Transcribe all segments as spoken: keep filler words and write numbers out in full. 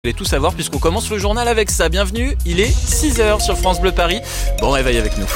Vous allez tout savoir puisqu'on commence le journal avec ça. Bienvenue, il est six heures sur France Bleu Paris. Bon réveil avec nous.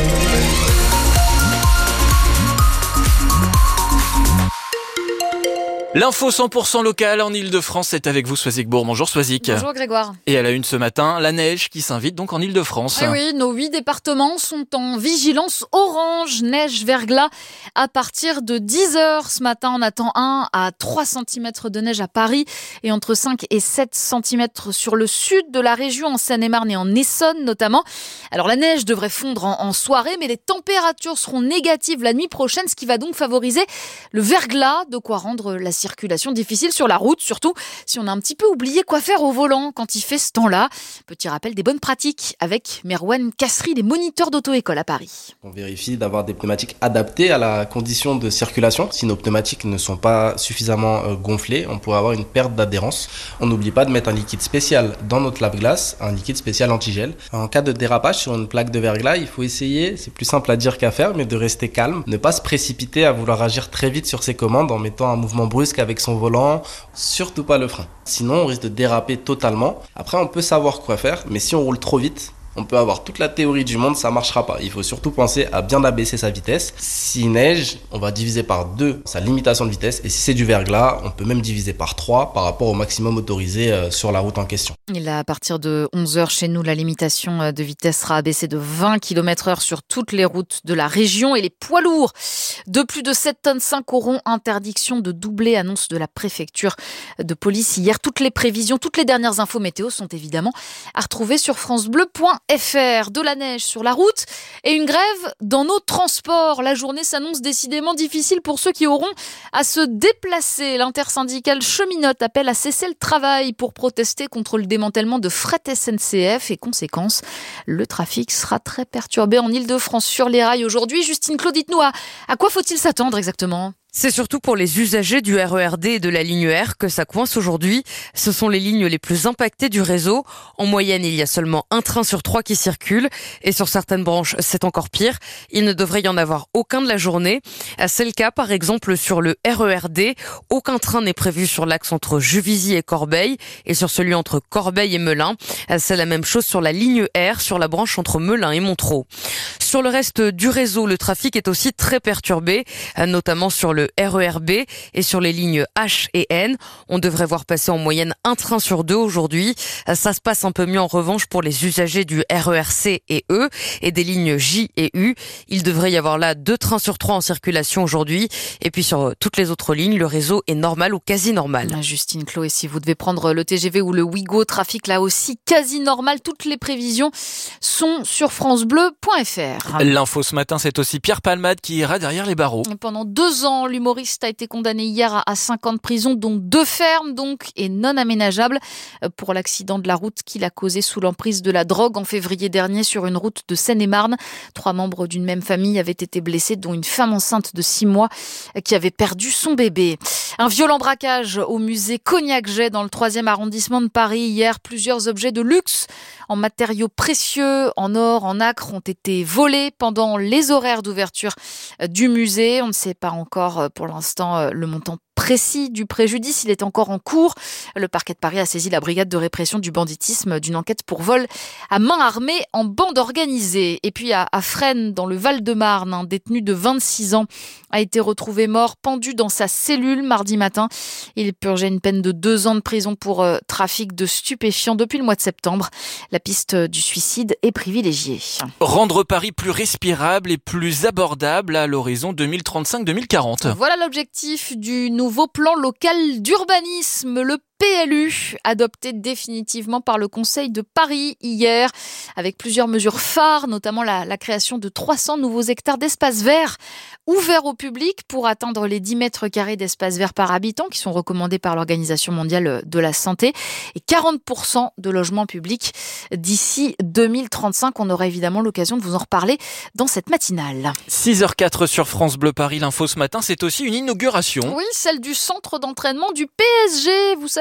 L'info cent pour cent locale en Ile-de-France, c'est avec vous Swazik Bourg. Bonjour Swazik. Bonjour Grégoire. Et à la une ce matin, la neige qui s'invite donc en Ile-de-France. Eh oui, nos huit départements sont en vigilance orange, neige, verglas. À partir de dix heures ce matin, on attend un à trois centimètres de neige à Paris et entre cinq et sept centimètres sur le sud de la région, en Seine-et-Marne et en Essonne notamment. Alors la neige devrait fondre en, en soirée, mais les températures seront négatives la nuit prochaine, ce qui va donc favoriser le verglas, de quoi rendre la circulation difficile sur la route, surtout si on a un petit peu oublié quoi faire au volant quand il fait ce temps-là. Petit rappel des bonnes pratiques avec Merwan Kassri, des moniteurs d'auto-école à Paris. On vérifie d'avoir des pneumatiques adaptés à la condition de circulation. Si nos pneumatiques ne sont pas suffisamment gonflés, on pourrait avoir une perte d'adhérence. On n'oublie pas de mettre un liquide spécial dans notre lave-glace, un liquide spécial antigel. En cas de dérapage sur une plaque de verglas, il faut essayer, c'est plus simple à dire qu'à faire, mais de rester calme, ne pas se précipiter à vouloir agir très vite sur ses commandes en mettant un mouvement brusque avec son volant, surtout pas le frein. Sinon, on risque de déraper totalement. Après, on peut savoir quoi faire, mais si on roule trop vite, on peut avoir toute la théorie du monde, ça marchera pas. Il faut surtout penser à bien abaisser sa vitesse. S'il neige, on va diviser par deux sa limitation de vitesse. Et si c'est du verglas, on peut même diviser par trois par rapport au maximum autorisé sur la route en question. Et là, à partir de onze heures chez nous, la limitation de vitesse sera abaissée de vingt kilomètres heure sur toutes les routes de la région. Et les poids lourds de plus de sept tonnes cinq auront interdiction de doubler, annonce de la préfecture de police hier. Toutes les prévisions, toutes les dernières infos météo sont évidemment à retrouver sur francebleu point F R. De la neige sur la route et une grève dans nos transports. La journée s'annonce décidément difficile pour ceux qui auront à se déplacer. L'intersyndicale cheminote appelle à cesser le travail pour protester contre le démantèlement de Fret S N C F et conséquence, le trafic sera très perturbé en Ile-de-France sur les rails aujourd'hui. Justine Claude, dites-nous à, à quoi faut-il s'attendre exactement ? C'est surtout pour les usagers du R E R D et de la ligne R que ça coince aujourd'hui. Ce sont les lignes les plus impactées du réseau. En moyenne, il y a seulement un train sur trois qui circule. Et sur certaines branches, c'est encore pire. Il ne devrait y en avoir aucun de la journée. C'est le cas, par exemple, sur le R E R D. Aucun train n'est prévu sur l'axe entre Juvisy et Corbeil. Et sur celui entre Corbeil et Melun. C'est la même chose sur la ligne R, sur la branche entre Melun et Montereau. Sur le reste du réseau, le trafic est aussi très perturbé, notamment sur le le R E R B et sur les lignes H et N. On devrait voir passer en moyenne un train sur deux aujourd'hui. Ça se passe un peu mieux en revanche pour les usagers du R E R C et E et des lignes J et U. Il devrait y avoir là deux trains sur trois en circulation aujourd'hui. Et puis sur toutes les autres lignes, le réseau est normal ou quasi normal. Justine Chloé, si vous devez prendre le T G V ou le Ouigo, trafic là aussi quasi normal. Toutes les prévisions sont sur francebleu point F R. L'info ce matin, c'est aussi Pierre Palmade qui ira derrière les barreaux. Pendant deux ans, l'humoriste a été condamné hier à cinq ans de prison, dont deux fermes donc et non aménageables pour l'accident de la route qu'il a causé sous l'emprise de la drogue en février dernier sur une route de Seine-et-Marne. Trois membres d'une même famille avaient été blessés, dont une femme enceinte de six mois qui avait perdu son bébé. Un violent braquage au musée Cognac-Jay dans le troisième arrondissement de Paris. Hier, plusieurs objets de luxe en matériaux précieux, en or, en nacre, ont été volés pendant les horaires d'ouverture du musée. On ne sait pas encore pour l'instant le montant précis du préjudice. Il est encore en cours. Le parquet de Paris a saisi la brigade de répression du banditisme d'une enquête pour vol à main armée en bande organisée. Et puis à, à Fresnes, dans le Val-de-Marne, un détenu de vingt-six ans a été retrouvé mort, pendu dans sa cellule mardi matin. Il purgeait une peine de deux ans de prison pour euh, trafic de stupéfiants depuis le mois de septembre. La piste du suicide est privilégiée. Rendre Paris plus respirable et plus abordable à l'horizon deux mille trente-cinq deux mille quarante. Voilà l'objectif du nouveau plan local d'urbanisme, le P L U, adopté définitivement par le Conseil de Paris hier, avec plusieurs mesures phares, notamment la, la création de trois cents nouveaux hectares d'espaces verts ouverts au public pour atteindre les dix mètres carrés d'espaces verts par habitant qui sont recommandés par l'Organisation mondiale de la santé et quarante pour cent de logements publics d'ici deux mille trente-cinq. On aura évidemment l'occasion de vous en reparler dans cette matinale. six heures zéro quatre sur France Bleu Paris. L'info ce matin, c'est aussi une inauguration. Oui, celle du centre d'entraînement du P S G. Vous savez,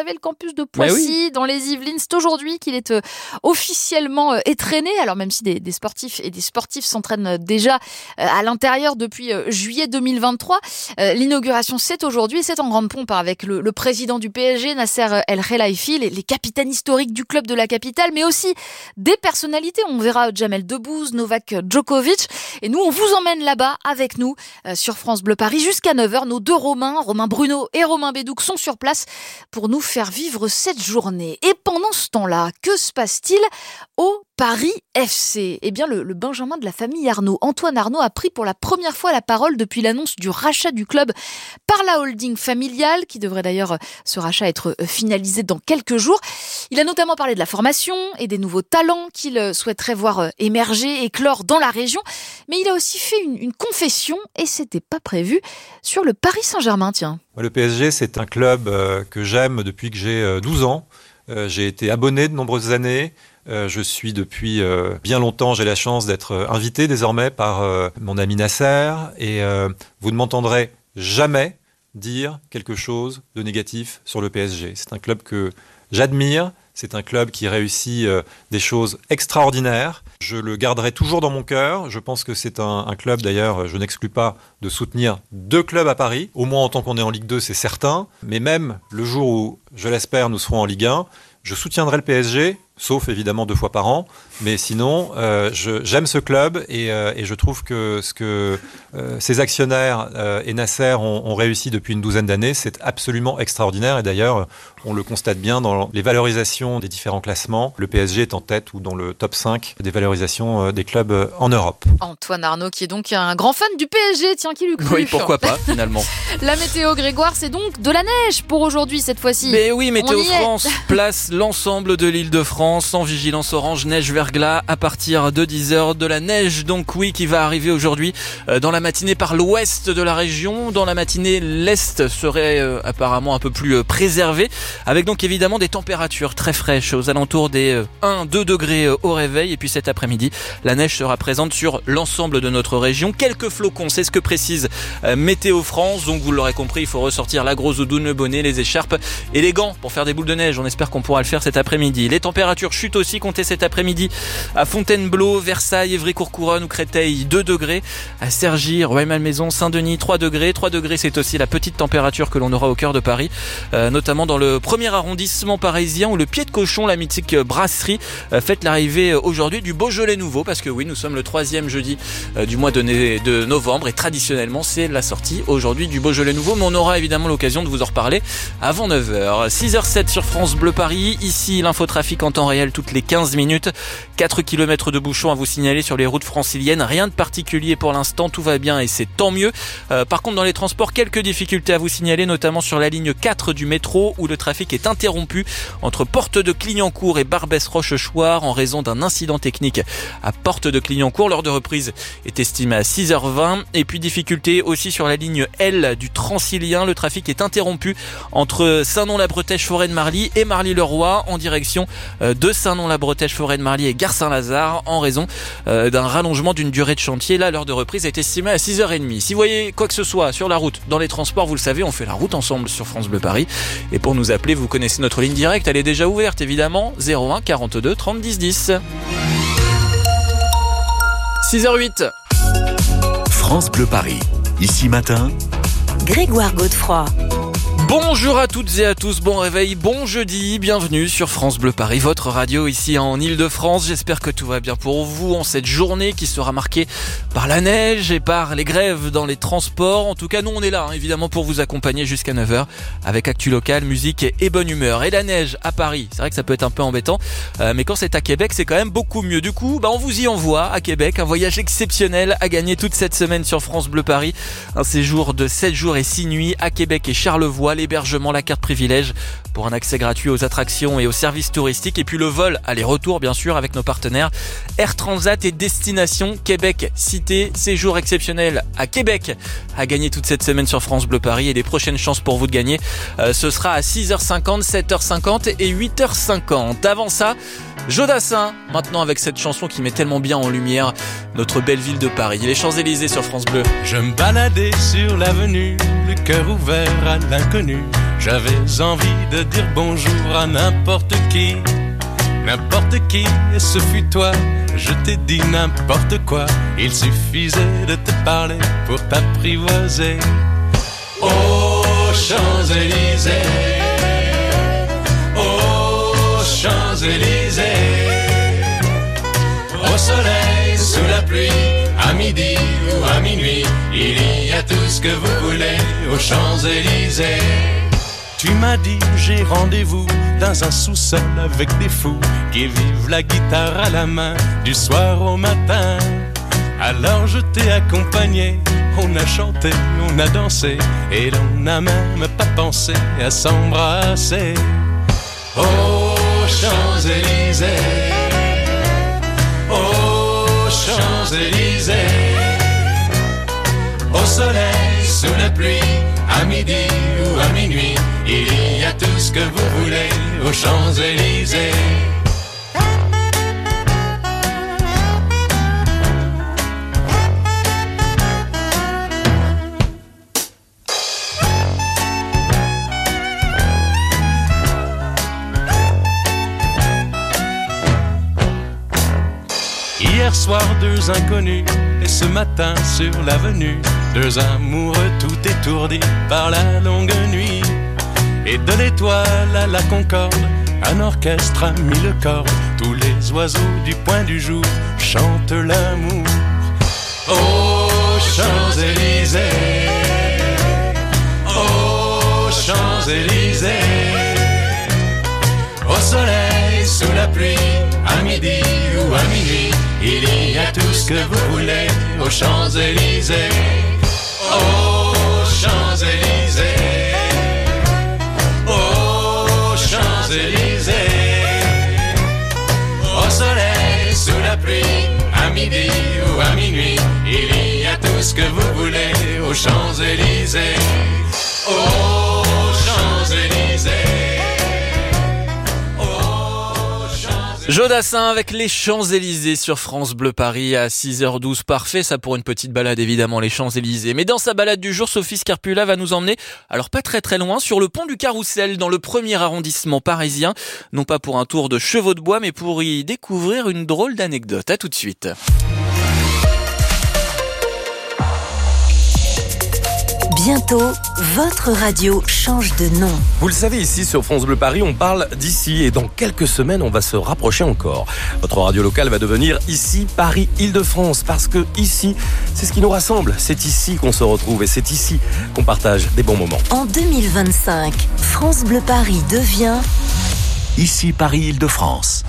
savez, le campus de Poissy, oui. dans les Yvelines. C'est aujourd'hui qu'il est euh, officiellement euh, étraîné. Alors même si des, des sportifs et des sportifs s'entraînent déjà euh, à l'intérieur depuis euh, juillet deux mille vingt-trois, euh, l'inauguration c'est aujourd'hui et c'est en grande pompe avec le, le président du P S G, Nasser El Khelaifi, les, les capitaines historiques du club de la capitale, mais aussi des personnalités. On verra Jamel Debbouze, Novak Djokovic. Et nous, on vous emmène là-bas avec nous euh, sur France Bleu Paris jusqu'à neuf heures. Nos deux Romains, Romain Bruno et Romain Bédouc, sont sur place pour nous faire vivre cette journée. Et pendant ce temps-là, que se passe-t-il au Paris F C? Eh bien, le, le Benjamin de la famille Arnaud, Antoine Arnaud, a pris pour la première fois la parole depuis l'annonce du rachat du club par la holding familiale, qui devrait d'ailleurs, ce rachat, être finalisé dans quelques jours. Il a notamment parlé de la formation et des nouveaux talents qu'il souhaiterait voir émerger, éclore dans la région. Mais il a aussi fait une, une confession, et c'était pas prévu, sur le Paris Saint-Germain, tiens. Le P S G, c'est un club que j'aime depuis que j'ai douze ans. J'ai été abonné de nombreuses années. Euh, je suis depuis euh, bien longtemps, j'ai la chance d'être invité désormais par euh, mon ami Nasser et euh, vous ne m'entendrez jamais dire quelque chose de négatif sur le P S G. C'est un club que j'admire, c'est un club qui réussit euh, des choses extraordinaires. Je le garderai toujours dans mon cœur. Je pense que c'est un, un club, d'ailleurs, je n'exclus pas de soutenir deux clubs à Paris, au moins en tant qu'on est en Ligue deux, c'est certain. Mais même le jour où, je l'espère, nous serons en Ligue un, je soutiendrai le P S G, sauf évidemment deux fois par an. Mais sinon, euh, je, j'aime ce club et, euh, et je trouve que ce que euh, ses actionnaires euh, et Nasser ont, ont réussi depuis une douzaine d'années, c'est absolument extraordinaire. Et d'ailleurs, on le constate bien dans les valorisations des différents classements. Le P S G est en tête ou dans le top cinq des valorisations euh, des clubs euh, en Europe. Antoine Arnaud, qui est donc un grand fan du P S G, tiens, qui lui cru. Oui, pourquoi pas, finalement. La météo, Grégoire, c'est donc de la neige pour aujourd'hui, cette fois-ci. Mais oui, Météo France place l'ensemble de l'Île-de-France en vigilance orange, neige, verglas à partir de dix heures. De la neige, donc oui, qui va arriver aujourd'hui euh, dans la matinée par l'ouest de la région. Dans la matinée, l'est serait euh, apparemment un peu plus euh, préservé, avec donc évidemment des températures très fraîches aux alentours des euh, un à deux degrés euh, au réveil. Et puis cet après-midi, la neige sera présente sur l'ensemble de notre région. Quelques flocons, c'est ce que précise euh, Météo France. Donc vous l'aurez compris, il faut ressortir la grosse doudoune, le bonnet, les écharpes et les gants pour faire des boules de neige. On espère qu'on pourra le faire cet après-midi. Les températures chutent aussi, comptez cet après-midi à Fontainebleau, Versailles, Évry-Courcouronnes ou Créteil, deux degrés. À Cergy, Rueil-Malmaison, Saint-Denis, trois degrés. trois degrés, c'est aussi la petite température que l'on aura au cœur de Paris, euh, notamment dans le premier arrondissement parisien où le Pied de Cochon, la mythique brasserie, euh, fête l'arrivée aujourd'hui du Beaujolais nouveau, parce que oui, nous sommes le troisième jeudi euh, du mois de, né- de novembre et traditionnellement c'est la sortie aujourd'hui du Beaujolais nouveau, mais on aura évidemment l'occasion de vous en reparler avant neuf heures. six heures sept sur France Bleu Paris, ici l'infotrafic en temps réel toutes les quinze minutes. quatre kilomètres de bouchons à vous signaler sur les routes franciliennes, rien de particulier pour l'instant, tout va bien et c'est tant mieux. Euh, par contre dans les transports, quelques difficultés à vous signaler, notamment sur la ligne quatre du métro où le trafic est interrompu entre Porte de Clignancourt et Barbès-Rochechouart en raison d'un incident technique à Porte de Clignancourt. L'heure de reprise est estimée à six heures vingt. Et puis difficulté aussi sur la ligne L du Transilien, le trafic est interrompu entre Saint-Nom-la-Bretèche, Forêt-de-Marly et Marly-le-Roi en direction de Saint-Nom-la-Bretèche, Forêt-de-Marly et Gare Saint-Lazare en raison d'un rallongement d'une durée de chantier. Là, l'heure de reprise est estimée à six heures trente. Si vous voyez quoi que ce soit sur la route, dans les transports, vous le savez, on fait la route ensemble sur France Bleu Paris. Et pour nous appeler, vous connaissez notre ligne directe, elle est déjà ouverte évidemment, zéro un quarante-deux trente dix dix. six heures huit. France Bleu Paris, ici matin, Grégoire Godefroy. Bonjour à toutes et à tous, bon réveil, bon jeudi, bienvenue sur France Bleu Paris, votre radio ici en Île-de-France. J'espère que tout va bien pour vous en cette journée qui sera marquée par la neige et par les grèves dans les transports. En tout cas, nous on est là hein, évidemment pour vous accompagner jusqu'à neuf heures avec actu local, musique et, et bonne humeur. Et la neige à Paris, c'est vrai que ça peut être un peu embêtant, euh, mais quand c'est à Québec, c'est quand même beaucoup mieux. Du coup, bah, on vous y envoie à Québec, un voyage exceptionnel à gagner toute cette semaine sur France Bleu Paris. Un séjour de sept jours et six nuits à Québec et Charlevoix. L'hébergement, la carte privilège pour un accès gratuit aux attractions et aux services touristiques, et puis le vol aller-retour bien sûr avec nos partenaires Air Transat et Destination Québec Cité. Séjour exceptionnel à Québec à gagner toute cette semaine sur France Bleu Paris, et les prochaines chances pour vous de gagner euh, ce sera à six heures cinquante, sept heures cinquante et huit heures cinquante. Avant ça, Jodassin maintenant avec cette chanson qui met tellement bien en lumière notre belle ville de Paris, les Champs-Élysées sur France Bleu. Je me baladais sur l'avenue, le cœur ouvert à l'inconnu, J'avais envie de dire bonjour à n'importe qui, n'importe qui, et ce fut toi. Je t'ai dit n'importe quoi, il suffisait de te parler pour t'apprivoiser. Aux Champs-Élysées, aux Champs-Élysées, au soleil, sous la pluie, à midi ou à minuit, il y a tout ce que vous voulez aux Champs-Élysées. Tu m'as dit j'ai rendez-vous dans un sous-sol avec des fous qui vivent la guitare à la main du soir au matin. Alors je t'ai accompagné, on a chanté, on a dansé et l'on n'a même pas pensé à s'embrasser. Aux Champs-Élysées, aux Champs-Élysées, au soleil, sous la pluie, à midi ou à minuit, il y a tout ce que vous voulez aux Champs-Élysées. Hier soir, deux inconnus, et ce matin sur l'avenue, deux amoureux tout étourdis par la longue nuit. Et de l'étoile à la Concorde, un orchestre a mis le corps. Tous les oiseaux du point du jour chantent l'amour. Aux Champs-Élysées, aux Champs-Élysées, au soleil, sous la pluie, à midi ou à minuit, il y a tout ce que vous voulez aux Champs-Élysées. Aux Champs-Élysées, aux Champs-Élysées, au soleil, sous la pluie, à midi ou à minuit, il y a tout ce que vous voulez aux Champs-Élysées. Aux Champs-Élysées. Jodassin avec les Champs-Élysées sur France Bleu Paris à six heures douze. Parfait, ça pour une petite balade évidemment, les Champs-Élysées. Mais dans sa balade du jour, Sophie Scarpula va nous emmener, alors pas très très loin, sur le pont du Carrousel dans le premier arrondissement parisien. Non pas pour un tour de chevaux de bois, mais pour y découvrir une drôle d'anecdote. À tout de suite. Bientôt, votre radio change de nom. Vous le savez, ici sur France Bleu Paris, on parle d'ici et dans quelques semaines, on va se rapprocher encore. Votre radio locale va devenir ici Paris Île-de-France parce que ici, c'est ce qui nous rassemble. C'est ici qu'on se retrouve et c'est ici qu'on partage des bons moments. En deux mille vingt-cinq, France Bleu Paris devient Ici Paris Île-de-France.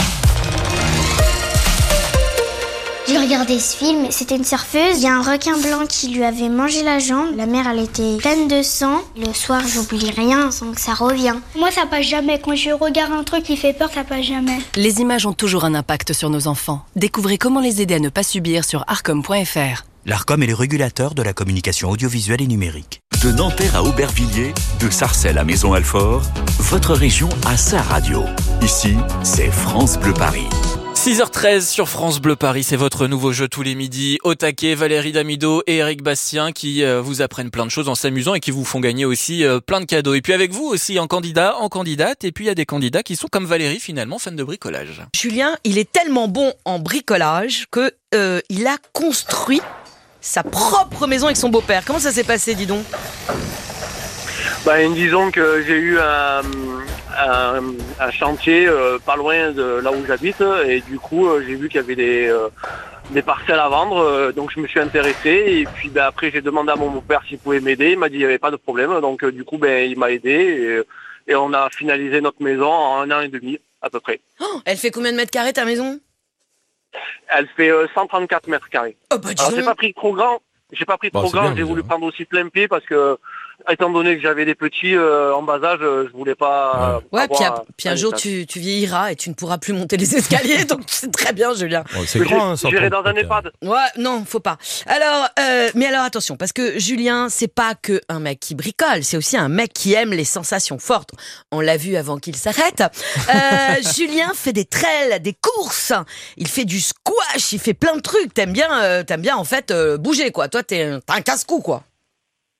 J'ai regardé ce film, c'était une surfeuse. Il y a un requin blanc qui lui avait mangé la jambe. La mer, elle était pleine de sang. Le soir, j'oublie rien, donc ça revient. Moi, ça passe jamais. Quand je regarde un truc qui fait peur, ça passe jamais. Les images ont toujours un impact sur nos enfants. Découvrez comment les aider à ne pas subir sur arcom point f r. L'Arcom est le régulateur de la communication audiovisuelle et numérique. De Nanterre à Aubervilliers, de Sarcelles à Maison-Alfort, votre région a sa radio. Ici, c'est France Bleu Paris. six heures treize sur France Bleu Paris, c'est votre nouveau jeu tous les midis. Au taquet, Valérie Damido et Eric Bastien qui euh, vous apprennent plein de choses en s'amusant et qui vous font gagner aussi euh, plein de cadeaux. Et puis avec vous aussi en candidat, en candidate. Et puis il y a des candidats qui sont comme Valérie finalement, fans de bricolage. Julien, il est tellement bon en bricolage que euh, il a construit sa propre maison avec son beau-père. Comment ça s'est passé, dis donc ? Ben, disons que j'ai eu un, un, un chantier euh, pas loin de là où j'habite et du coup euh, j'ai vu qu'il y avait des, euh, des parcelles à vendre, euh, donc je me suis intéressé et puis ben, après j'ai demandé à mon beau-père s'il pouvait m'aider, il m'a dit qu'il n'y avait pas de problème, donc euh, du coup ben, il m'a aidé et, et on a finalisé notre maison en un an et demi à peu près. Oh, elle fait combien de mètres carrés ta maison ? Elle fait euh, cent trente-quatre mètres carrés. Oh, bah, Alors j'ai pas pris trop grand, j'ai pas pris bon, trop grand, bien, j'ai déjà. voulu prendre aussi plein pied parce que étant donné que j'avais des petits euh, en bas âge, je voulais pas. Ouais, avoir puis, un, un, puis un un jour étage. tu, tu vieilliras et tu ne pourras plus monter les escaliers, donc c'est très bien, Julien. Ouais, c'est grand, hein, cent J'irai dans un trente. EHPAD. Ouais, non, faut pas. Alors, euh, mais alors attention, parce que Julien, c'est pas que un mec qui bricole, c'est aussi un mec qui aime les sensations fortes. On l'a vu avant qu'il s'arrête. Euh, Julien fait des trails, des courses. Il fait du squash, il fait plein de trucs. T'aimes bien, euh, t'aimes bien en fait euh, bouger, quoi. Toi, t'es, t'as un casse-cou, quoi.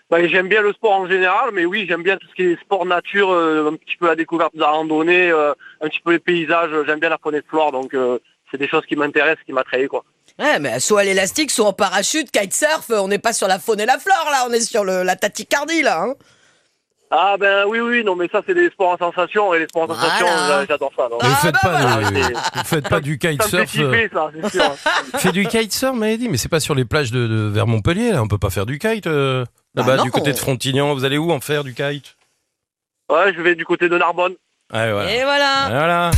Bah, j'aime bien le sport en général, mais oui, j'aime bien tout ce qui est sport nature, euh, un petit peu la découverte de la randonnée, euh, un petit peu les paysages, j'aime bien la faune et flore, donc euh, c'est des choses qui m'intéressent, qui m'attrayent, quoi. Ouais, mais soit à l'élastique, soit en parachute, kitesurf, on n'est pas sur la faune et la flore, là, on est sur le, la tachycardie, là, hein. Ah ben oui, oui, non, mais ça, c'est des sports en sensation, et les sports en Voilà. sensation, j'adore ça. Donc. Mais vous Ah, faites bah, pas, voilà. de, vous faites pas du Ça me fait kitesurf. kiffer, ça, c'est sûr. Fait du kitesurf, m'avez dit, mais c'est pas sur les plages de, de vers Montpellier, là, on peut pas faire du kite euh, là-bas, Bah du côté de Frontignan. Vous allez où en faire du kite? Ouais, je vais du côté de Narbonne. Ouais, voilà. Et voilà. Voilà.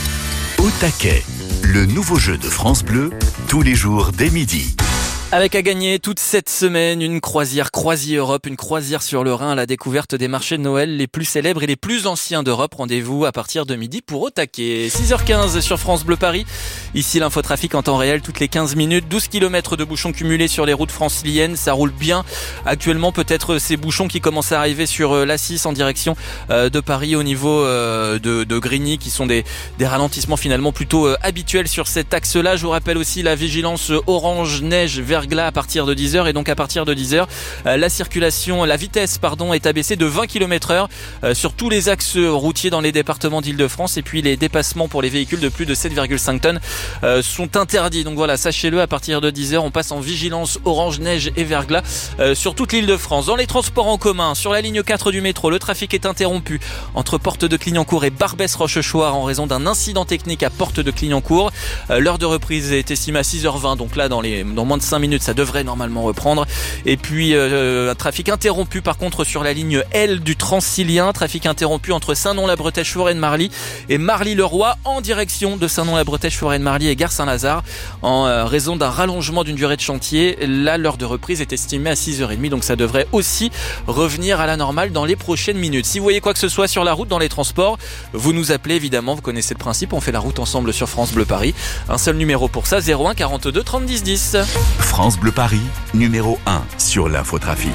Au taquet, le nouveau jeu de France Bleu, tous les jours dès midi. Avec à gagner toute cette semaine une croisière Croisier Europe, une croisière sur le Rhin à la découverte des marchés de Noël les plus célèbres et les plus anciens d'Europe. Rendez-vous à partir de midi pour au taquet. six heures quinze sur France Bleu Paris. Ici l'infotrafic en temps réel toutes les quinze minutes. douze kilomètres de bouchons cumulés sur les routes franciliennes. Ça roule bien. Actuellement peut-être ces bouchons qui commencent à arriver sur l'A six en direction de Paris au niveau de, de Grigny qui sont des, des ralentissements finalement plutôt habituels sur cet axe-là. Je vous rappelle aussi la vigilance orange neige verglas à partir de dix heures et donc à partir de dix heures la circulation, la vitesse pardon est abaissée de vingt kilomètres heure sur tous les axes routiers dans les départements d'Île-de-France et puis les dépassements pour les véhicules de plus de sept virgule cinq tonnes sont interdits. Donc voilà, sachez-le, à partir de dix heures on passe en vigilance orange neige et verglas sur toute l'Île-de-France. Dans les transports en commun, sur la ligne quatre du métro, le trafic est interrompu entre Porte de Clignancourt et Barbès-Rochechouart en raison d'un incident technique à Porte de Clignancourt. L'heure de reprise est estimée à six heures vingt, donc là dans, les, dans moins de cinq minutes ça devrait normalement reprendre. Et puis euh, un trafic interrompu par contre sur la ligne L du Transilien, trafic interrompu entre Saint-Non-la-Bretèche, Forêt-de-Marly et Marly-le-Roi en direction de Saint-Non-la-Bretèche, Forêt-de-Marly et Gare Saint-Lazare en euh, raison d'un rallongement d'une durée de chantier. Là l'heure de reprise est estimée à six heures trente, donc ça devrait aussi revenir à la normale dans les prochaines minutes. Si vous voyez quoi que ce soit sur la route, dans les transports, vous nous appelez évidemment, vous connaissez le principe, on fait la route ensemble sur France Bleu Paris. Un seul numéro pour ça, zéro un quarante-deux trente dix dix. France Bleu Paris, numéro un sur l'infotrafic.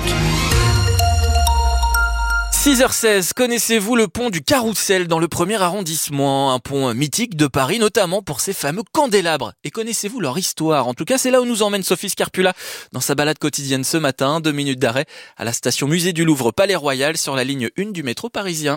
six heures seize, connaissez-vous le pont du Carrousel dans le premier arrondissement? Un pont mythique de Paris, notamment pour ses fameux candélabres. Et connaissez-vous leur histoire? En tout cas, c'est là où nous emmène Sophie Scarpula dans sa balade quotidienne ce matin. Deux minutes d'arrêt à la station Musée du Louvre Palais Royal sur la ligne un du métro parisien.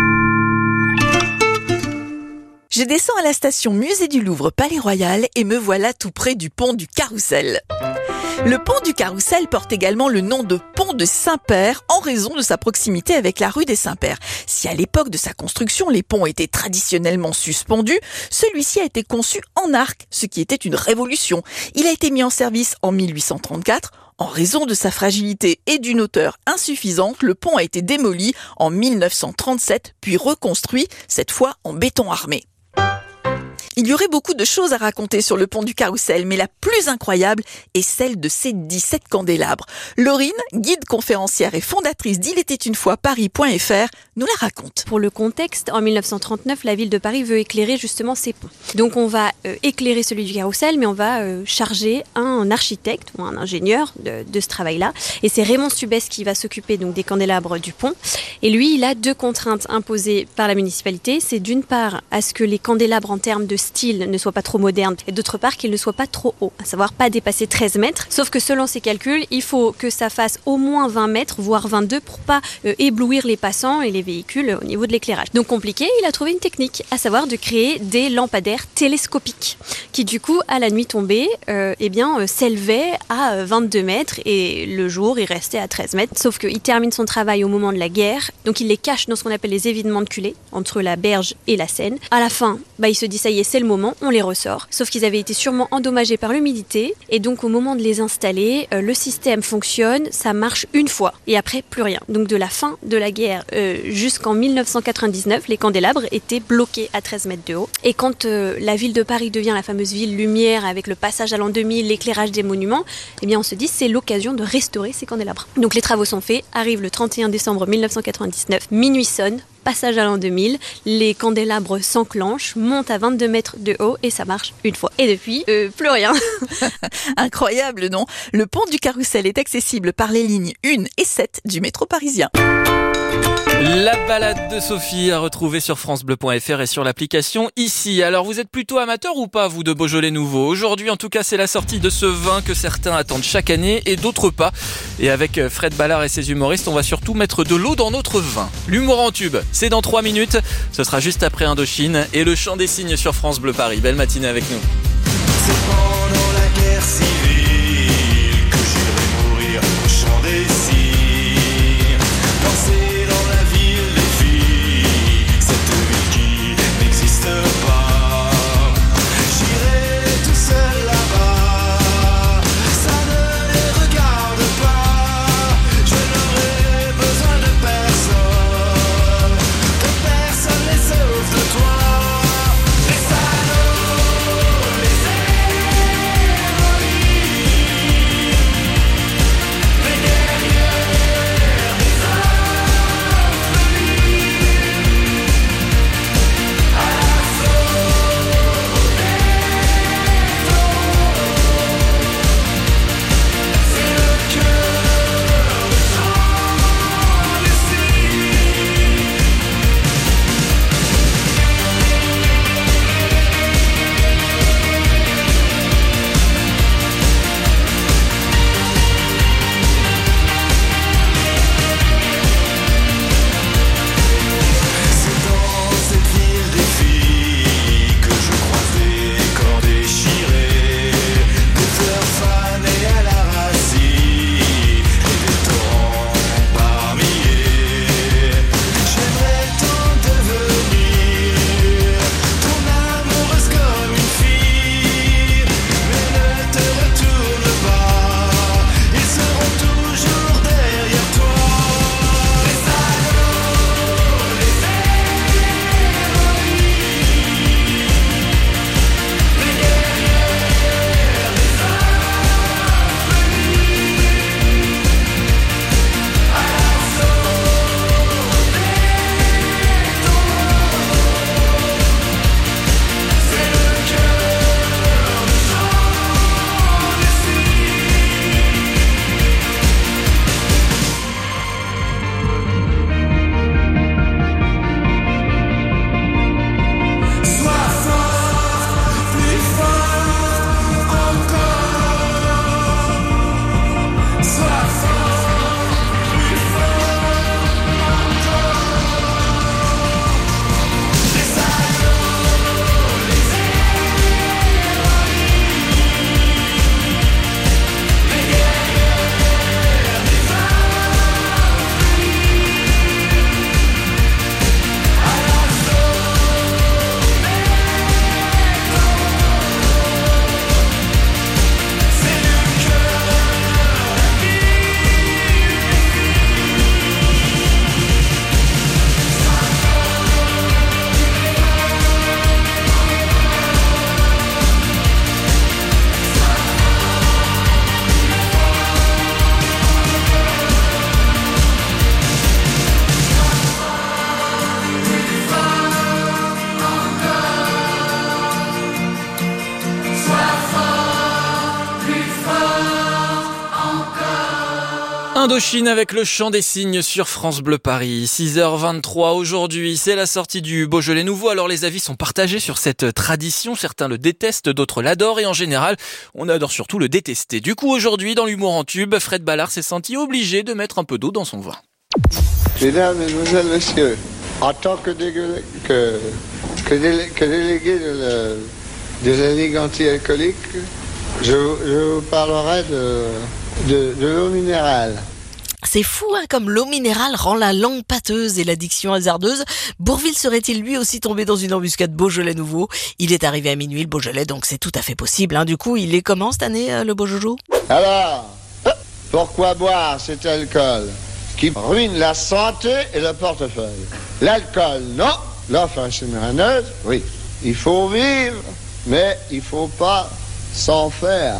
Je descends à la station Musée du Louvre Palais Royal et me voilà tout près du pont du Carrousel. Le pont du Carrousel porte également le nom de pont de Saint-Père en raison de sa proximité avec la rue des Saints-Pères. Si à l'époque de sa construction, les ponts étaient traditionnellement suspendus, celui-ci a été conçu en arc, ce qui était une révolution. Il a été mis en service en mille huit cent trente-quatre. En raison de sa fragilité et d'une hauteur insuffisante, le pont a été démoli en mille neuf cent trente-sept, puis reconstruit, cette fois en béton armé. Il y aurait beaucoup de choses à raconter sur le pont du Carrousel, mais la plus incroyable est celle de ces dix-sept candélabres. Laurine, guide conférencière et fondatrice d'Il était une fois Paris point F R, nous la raconte. Pour le contexte, en mille neuf cent trente-neuf, la ville de Paris veut éclairer justement ces ponts. Donc on va euh, éclairer celui du Carrousel, mais on va euh, charger un architecte ou un ingénieur de, de ce travail-là. Et c'est Raymond Subès qui va s'occuper donc des candélabres du pont. Et lui, il a deux contraintes imposées par la municipalité. C'est d'une part à ce que les candélabres en termes de style ne soit pas trop moderne et d'autre part qu'il ne soit pas trop haut, à savoir pas dépasser treize mètres. Sauf que selon ses calculs, il faut que ça fasse au moins vingt mètres, voire vingt-deux pour pas euh, éblouir les passants et les véhicules au niveau de l'éclairage. Donc compliqué, il a trouvé une technique, à savoir de créer des lampadaires télescopiques qui du coup à la nuit tombée euh, eh bien, euh, s'élevaient à vingt-deux mètres et le jour il restait à treize mètres. Sauf qu'il termine son travail au moment de la guerre, donc il les cache dans ce qu'on appelle les évidements de culée entre la berge et la Seine. À la fin, bah, il se dit ça y est, c'est le moment, on les ressort. Sauf qu'ils avaient été sûrement endommagés par l'humidité et donc au moment de les installer, euh, le système fonctionne, ça marche une fois et après plus rien. Donc de la fin de la guerre euh, jusqu'en mille neuf cent quatre-vingt-dix-neuf, les candélabres étaient bloqués à treize mètres de haut. Et quand euh, la ville de Paris devient la fameuse ville lumière avec le passage à l'an deux mille, l'éclairage des monuments, eh bien on se dit c'est l'occasion de restaurer ces candélabres. Donc les travaux sont faits, arrive le trente et un décembre mille neuf cent quatre-vingt-dix-neuf, minuit sonne, passage à l'an deux mille, les candélabres s'enclenchent, montent à vingt-deux mètres de haut et ça marche une fois. Et depuis, euh, plus rien. Incroyable, non? Le pont du Carrousel est accessible par les lignes un et sept du métro parisien. La balade de Sophie à retrouver sur francebleu point fr et sur l'application ici. Alors vous êtes plutôt amateur ou pas vous de Beaujolais nouveau? Aujourd'hui en tout cas c'est la sortie de ce vin que certains attendent chaque année et d'autres pas. Et avec Fred Ballard et ses humoristes on va surtout mettre de l'eau dans notre vin. L'humour en tube c'est dans trois minutes. Ce sera juste après Indochine et le chant des cygnes sur France Bleu Paris. Belle matinée avec nous. C'est pendant la guerre civile que j'irai mourir au chant des cygnes. Danser dans la ville des filles, cette ville qui n'existe pas. J'irai tout seul là-bas, ça ne les regarde pas. Je n'aurai besoin de personne, que personne les sauve de toi. Les salauds, les héroïnes, les guerrières, les orphelines, à l'assaut des taureaux. C'est le cœur de chant des cygnes. C'est dans cette ville des filles que je croise des corps déchirés, des fleurs fanées à la racine et des torrents par milliers. J'aimerais tant devenir ton amoureuse comme une fille, mais ne te retourne pas, ils seront toujours derrière toi. Les salauds, les héroïnes, les guerrières, les orphelines, à l'assaut des taureaux. C'est le cœur de chant des cygnes. Sois fort, plus fort encore. Sois fort, plus fort encore. Les salauds, les héroïnes, les guerrières, les orphelines, à l'assaut des taureaux. C'est le cœur, la ville des Indochine avec le chant des cygnes sur France Bleu Paris. six heures vingt-trois aujourd'hui, c'est la sortie du Beaujolais nouveau. Alors les avis sont partagés sur cette tradition. Certains le détestent, d'autres l'adorent et en général, on adore surtout le détester. Du coup aujourd'hui, dans l'humour en tube, Fred Ballard s'est senti obligé de mettre un peu d'eau dans son vin. Mesdames, Mesdemoiselles, Messieurs, en tant que, dégueulé- que, que, délé- que délégué de la, de la Ligue anti-alcoolique, je, je vous parlerai de, de, de l'eau minérale. C'est fou, hein, comme l'eau minérale rend la langue pâteuse et l'addiction hasardeuse. Bourvil serait-il lui aussi tombé dans une embuscade Beaujolais nouveau? Il est arrivé à minuit, le Beaujolais, donc c'est tout à fait possible. Hein. Du coup, il est comment cette année, euh, le beau Jojo? Alors, pourquoi boire cet alcool qui ruine la santé et le portefeuille? L'alcool, non. L'offre généreuse, oui. Il faut vivre, mais il faut pas s'en faire.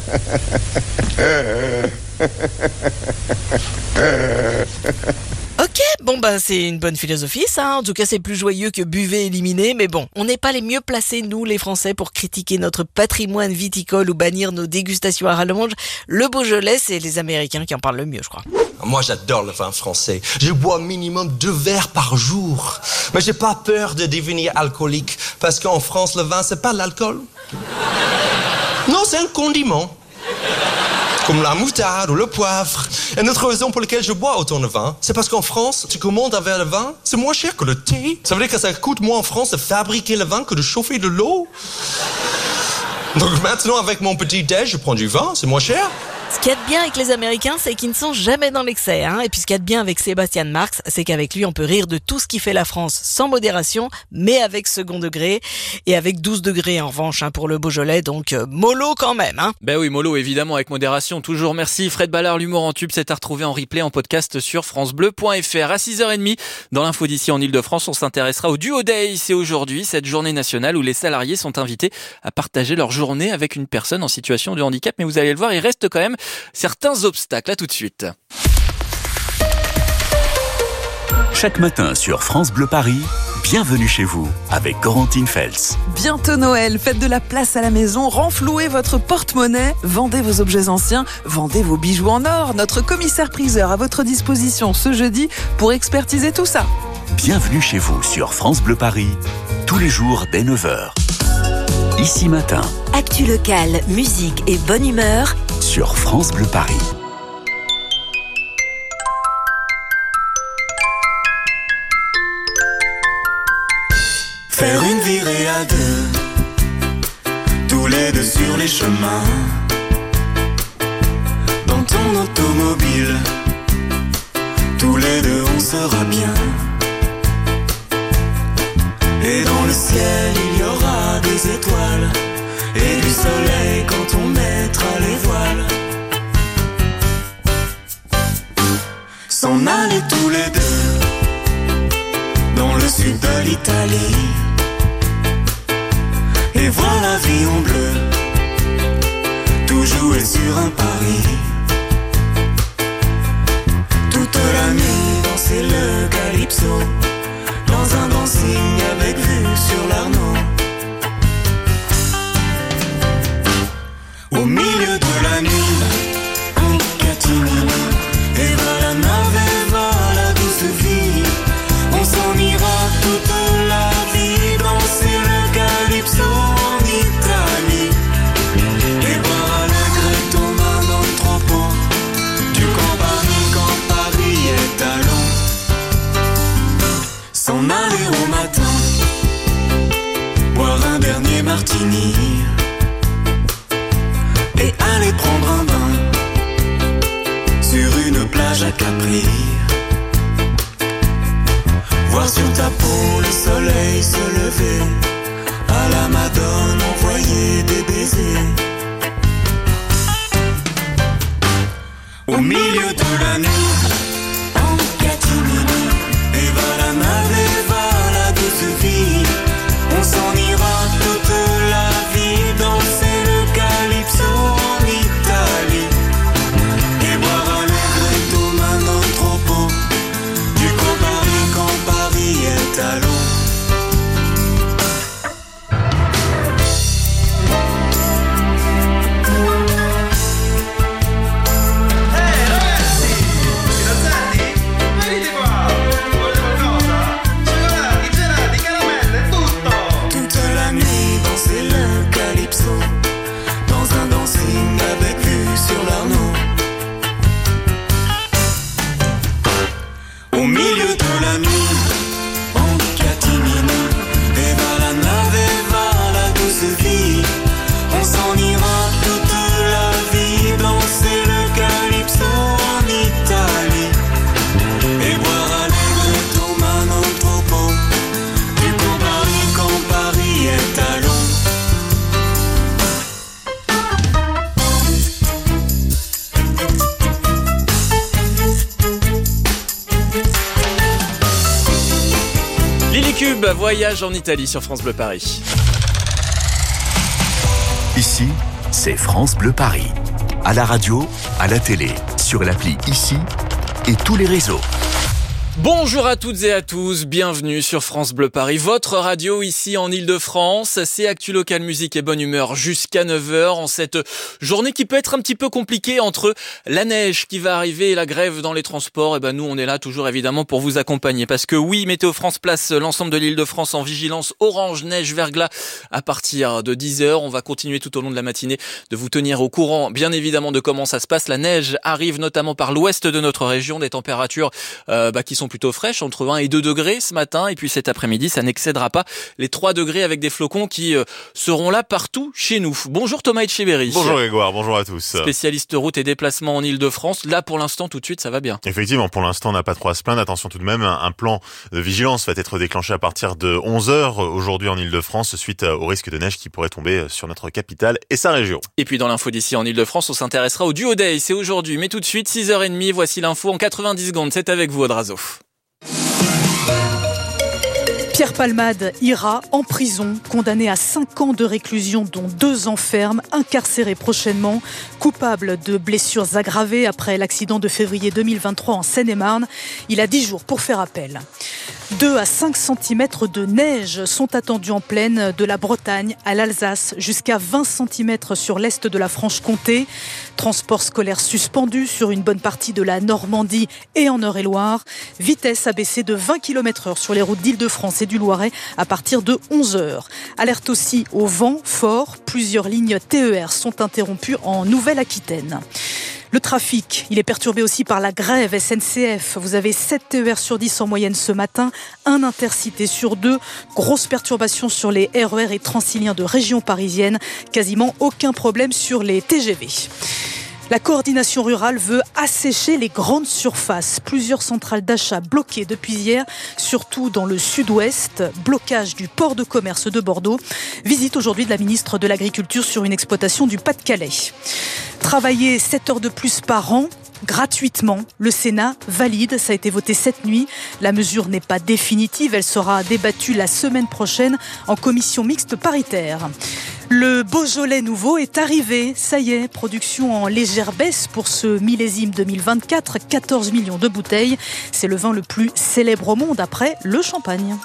Ok, Ok, bon bah c'est une bonne philosophie ça, en tout cas c'est plus joyeux que buvez éliminer, mais bon, on n'est pas les mieux placés nous les Français pour critiquer notre patrimoine viticole ou bannir nos dégustations à rallonge. Le Beaujolais, c'est les Américains qui en parlent le mieux je crois. Moi j'adore le vin français, je bois minimum deux verres par jour, mais j'ai pas peur de devenir alcoolique, parce qu'en France le vin c'est pas de l'alcool. Non, c'est un condiment. Comme la moutarde ou le poivre. Et une autre raison pour laquelle je bois autant de vin, c'est parce qu'en France, tu commandes un verre de vin, c'est moins cher que le thé. Ça veut dire que ça coûte moins en France de fabriquer le vin que de chauffer de l'eau. Donc maintenant, avec mon petit déj, je prends du vin, c'est moins cher. Ce qu'il y a de bien avec les Américains, c'est qu'ils ne sont jamais dans l'excès. Hein. Et puis ce qu'il y a de bien avec Sébastien Marx, c'est qu'avec lui, on peut rire de tout ce qui fait la France sans modération, mais avec second degré. Et avec douze degrés en revanche hein, pour le Beaujolais, donc euh, mollo quand même. Hein. Ben oui, mollo évidemment avec modération. Toujours merci Fred Ballard, l'humour en tube, c'est à retrouver en replay en podcast sur francebleu point f r. À six heures trente, dans l'info d'ici en Ile-de-France, on s'intéressera au Duo Day. C'est aujourd'hui cette journée nationale où les salariés sont invités à partager leur journée avec une personne en situation de handicap. Mais vous allez le voir, il reste quand même certains obstacles. À tout de suite. Chaque matin sur France Bleu Paris, bienvenue chez vous avec Corentine Fels. Bientôt Noël, faites de la place à la maison, renflouez votre porte-monnaie, vendez vos objets anciens, vendez vos bijoux en or. Notre commissaire-priseur à votre disposition ce jeudi pour expertiser tout ça. Bienvenue chez vous sur France Bleu Paris, tous les jours dès neuf heures. Ici matin. Actu locale, musique et bonne humeur sur France Bleu Paris. Faire une virée à deux, tous les deux sur les chemins, dans ton automobile, tous les deux on sera bien. Et dans le ciel il y aura des étoiles et du soleil quand on mettra les voiles. S'en aller tous les deux dans le sud de l'Italie et voir la vie en bleu, tout jouer sur un pari. Toute la nuit danser le calypso dans un dancing avec vue sur l'Arnaud. Au milieu de la nuit, en catimini, et va la nave, et va la douce vie. On s'en ira toute la vie, danser le calypso en Italie. Et boire à la grette en main dans le troupeau du Camp Paris quand Paris est à l'eau. S'en aller au matin, boire un dernier martini et aller prendre un bain sur une plage à Capri. Voir sur ta peau le soleil se lever, à la Madone envoyer des baisers. Au milieu de la nuit, en catimini, et va la nave, et va la douce vie. On s'en ira toute la vie, danser le calypso en Italie. Et boire à l'aigrette aux mains dans le troupeau du Camp Paris quand Paris est à l'eau. Voyage en Italie sur France Bleu Paris. Ici, c'est France Bleu Paris. À la radio, à la télé, sur l'appli Ici et tous les réseaux. Bonjour à toutes et à tous, bienvenue sur France Bleu Paris, votre radio ici en Ile-de-France. C'est Actu Local Musique et bonne humeur jusqu'à neuf heures en cette journée qui peut être un petit peu compliquée entre la neige qui va arriver et la grève dans les transports. Et ben nous on est là toujours évidemment pour vous accompagner parce que oui, Météo France place l'ensemble de l'Île-de-France en vigilance orange, neige, verglas à partir de dix heures. On va continuer tout au long de la matinée de vous tenir au courant bien évidemment de comment ça se passe. La neige arrive notamment par l'ouest de notre région, des températures euh, bah, qui sont plutôt fraîches, entre un et deux degrés ce matin, et puis cet après-midi ça n'excédera pas les trois degrés avec des flocons qui euh, seront là partout chez nous. Bonjour Thomas Etcheberry. Bonjour Grégoire, bonjour à tous. Spécialiste route et déplacement en Ile-de-France, là pour l'instant tout de suite ça va bien. Effectivement, pour l'instant on n'a pas trop à se plaindre, attention tout de même, un plan de vigilance va être déclenché à partir de onze heures aujourd'hui en Ile-de-France suite au risque de neige qui pourrait tomber sur notre capitale et sa région. Et puis dans l'info d'ici en Ile-de-France, on s'intéressera au Duo Day, c'est aujourd'hui, mais tout de suite six heures trente, voici l'info en quatre-vingt-dix secondes, c'est avec vous Odrazo. Pierre Palmade ira en prison, condamné à cinq ans de réclusion dont deux ans ferme, incarcéré prochainement, coupable de blessures aggravées après l'accident de février deux mille vingt-trois en Seine-et-Marne. Il a dix jours pour faire appel. deux à cinq centimètres de neige sont attendus en plaine de la Bretagne à l'Alsace, jusqu'à vingt centimètres sur l'est de la Franche-Comté. Transport scolaire suspendu sur une bonne partie de la Normandie et en Eure-et-Loire. Vitesse abaissée de vingt kilomètres heure sur les routes d'Île-de-France et du Loiret à partir de onze heures. Alerte aussi au vent fort. Plusieurs lignes T E R sont interrompues en Nouvelle-Aquitaine. Le trafic, il est perturbé aussi par la grève S N C F. Vous avez sept T E R sur dix en moyenne ce matin, un intercité sur deux. Grosse perturbation sur les R E R et Transiliens de région parisienne. Quasiment aucun problème sur les T G V. La coordination rurale veut assécher les grandes surfaces. Plusieurs centrales d'achat bloquées depuis hier, surtout dans le sud-ouest. Blocage du port de commerce de Bordeaux. Visite aujourd'hui de la ministre de l'Agriculture sur une exploitation du Pas-de-Calais. Travailler sept heures de plus par an, gratuitement. Le Sénat valide, ça a été voté cette nuit. La mesure n'est pas définitive, elle sera débattue la semaine prochaine en commission mixte paritaire. Le Beaujolais nouveau est arrivé, ça y est, production en légère baisse pour ce millésime deux mille vingt-quatre, quatorze millions de bouteilles. C'est le vin le plus célèbre au monde après le champagne.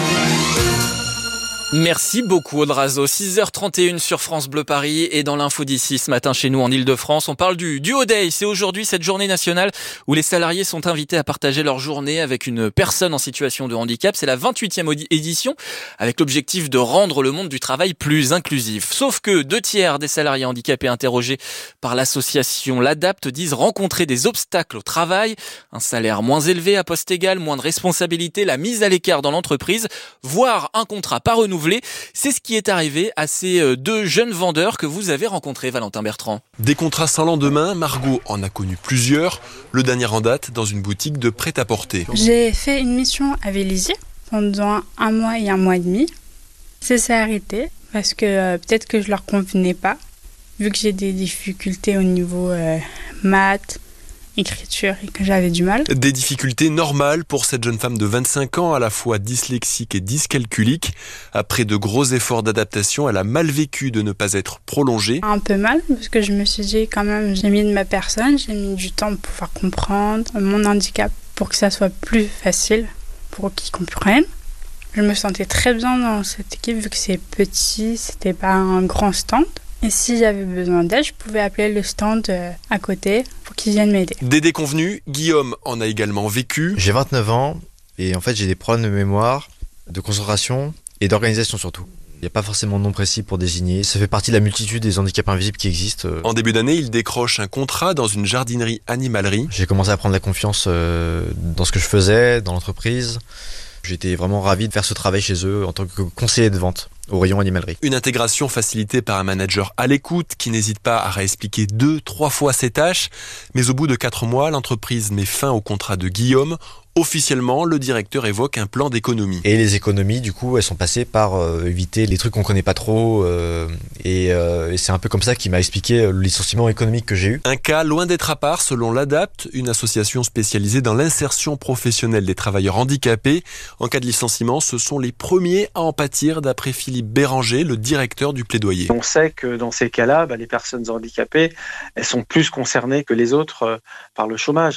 Merci beaucoup Odrazo. six heures trente et une sur France Bleu Paris et dans l'info d'ici ce matin chez nous en Ile-de-France, on parle du Duo Day. C'est aujourd'hui cette journée nationale où les salariés sont invités à partager leur journée avec une personne en situation de handicap. C'est la vingt-huitième édition avec l'objectif de rendre le monde du travail plus inclusif. Sauf que deux tiers des salariés handicapés interrogés par l'association L'Adapt disent rencontrer des obstacles au travail, un salaire moins élevé à poste égal, moins de responsabilités, la mise à l'écart dans l'entreprise, voire un contrat pas renouvelé. C'est ce qui est arrivé à ces deux jeunes vendeurs que vous avez rencontrés, Valentin Bertrand. Des contrats sans lendemain, Margot en a connu plusieurs. Le dernier en date dans une boutique de prêt-à-porter. J'ai fait une mission à Vélizy pendant un mois et un mois et demi. Ça s'est arrêté parce que euh, peut-être que je leur convenais pas, vu que j'ai des difficultés au niveau euh, maths, écriture et que j'avais du mal. Des difficultés normales pour cette jeune femme de vingt-cinq ans, à la fois dyslexique et dyscalculique. Après de gros efforts d'adaptation, elle a mal vécu de ne pas être prolongée. Un peu mal, parce que je me suis dit quand même, j'ai mis de ma personne, j'ai mis du temps pour pouvoir comprendre mon handicap, pour que ça soit plus facile, pour qu'ils comprennent. Je me sentais très bien dans cette équipe, vu que c'est petit, c'était pas un grand stand. Et si j'avais besoin d'aide, je pouvais appeler le stand à côté pour qu'ils viennent m'aider. Des déconvenus, Guillaume en a également vécu. J'ai vingt-neuf ans et en fait j'ai des problèmes de mémoire, de concentration et d'organisation surtout. Il n'y a pas forcément de nom précis pour désigner. Ça fait partie de la multitude des handicaps invisibles qui existent. En début d'année, il décroche un contrat dans une jardinerie animalerie. J'ai commencé à prendre la confiance dans ce que je faisais, dans l'entreprise. J'étais vraiment ravi de faire ce travail chez eux en tant que conseiller de vente au rayon animalerie. Une intégration facilitée par un manager à l'écoute qui n'hésite pas à réexpliquer deux, trois fois ses tâches. Mais au bout de quatre mois, l'entreprise met fin au contrat de Guillaume. Officiellement, le directeur évoque un plan d'économie. Et les économies, du coup, elles sont passées par euh, éviter les trucs qu'on connaît pas trop. Euh, et, euh, et c'est un peu comme ça qu'il m'a expliqué le licenciement économique que j'ai eu. Un cas loin d'être à part, selon l'Adapt, une association spécialisée dans l'insertion professionnelle des travailleurs handicapés. En cas de licenciement, ce sont les premiers à en pâtir, d'après Philippe Béranger, le directeur du plaidoyer. On sait que dans ces cas-là, bah, les personnes handicapées, elles sont plus concernées que les autres euh, par le chômage.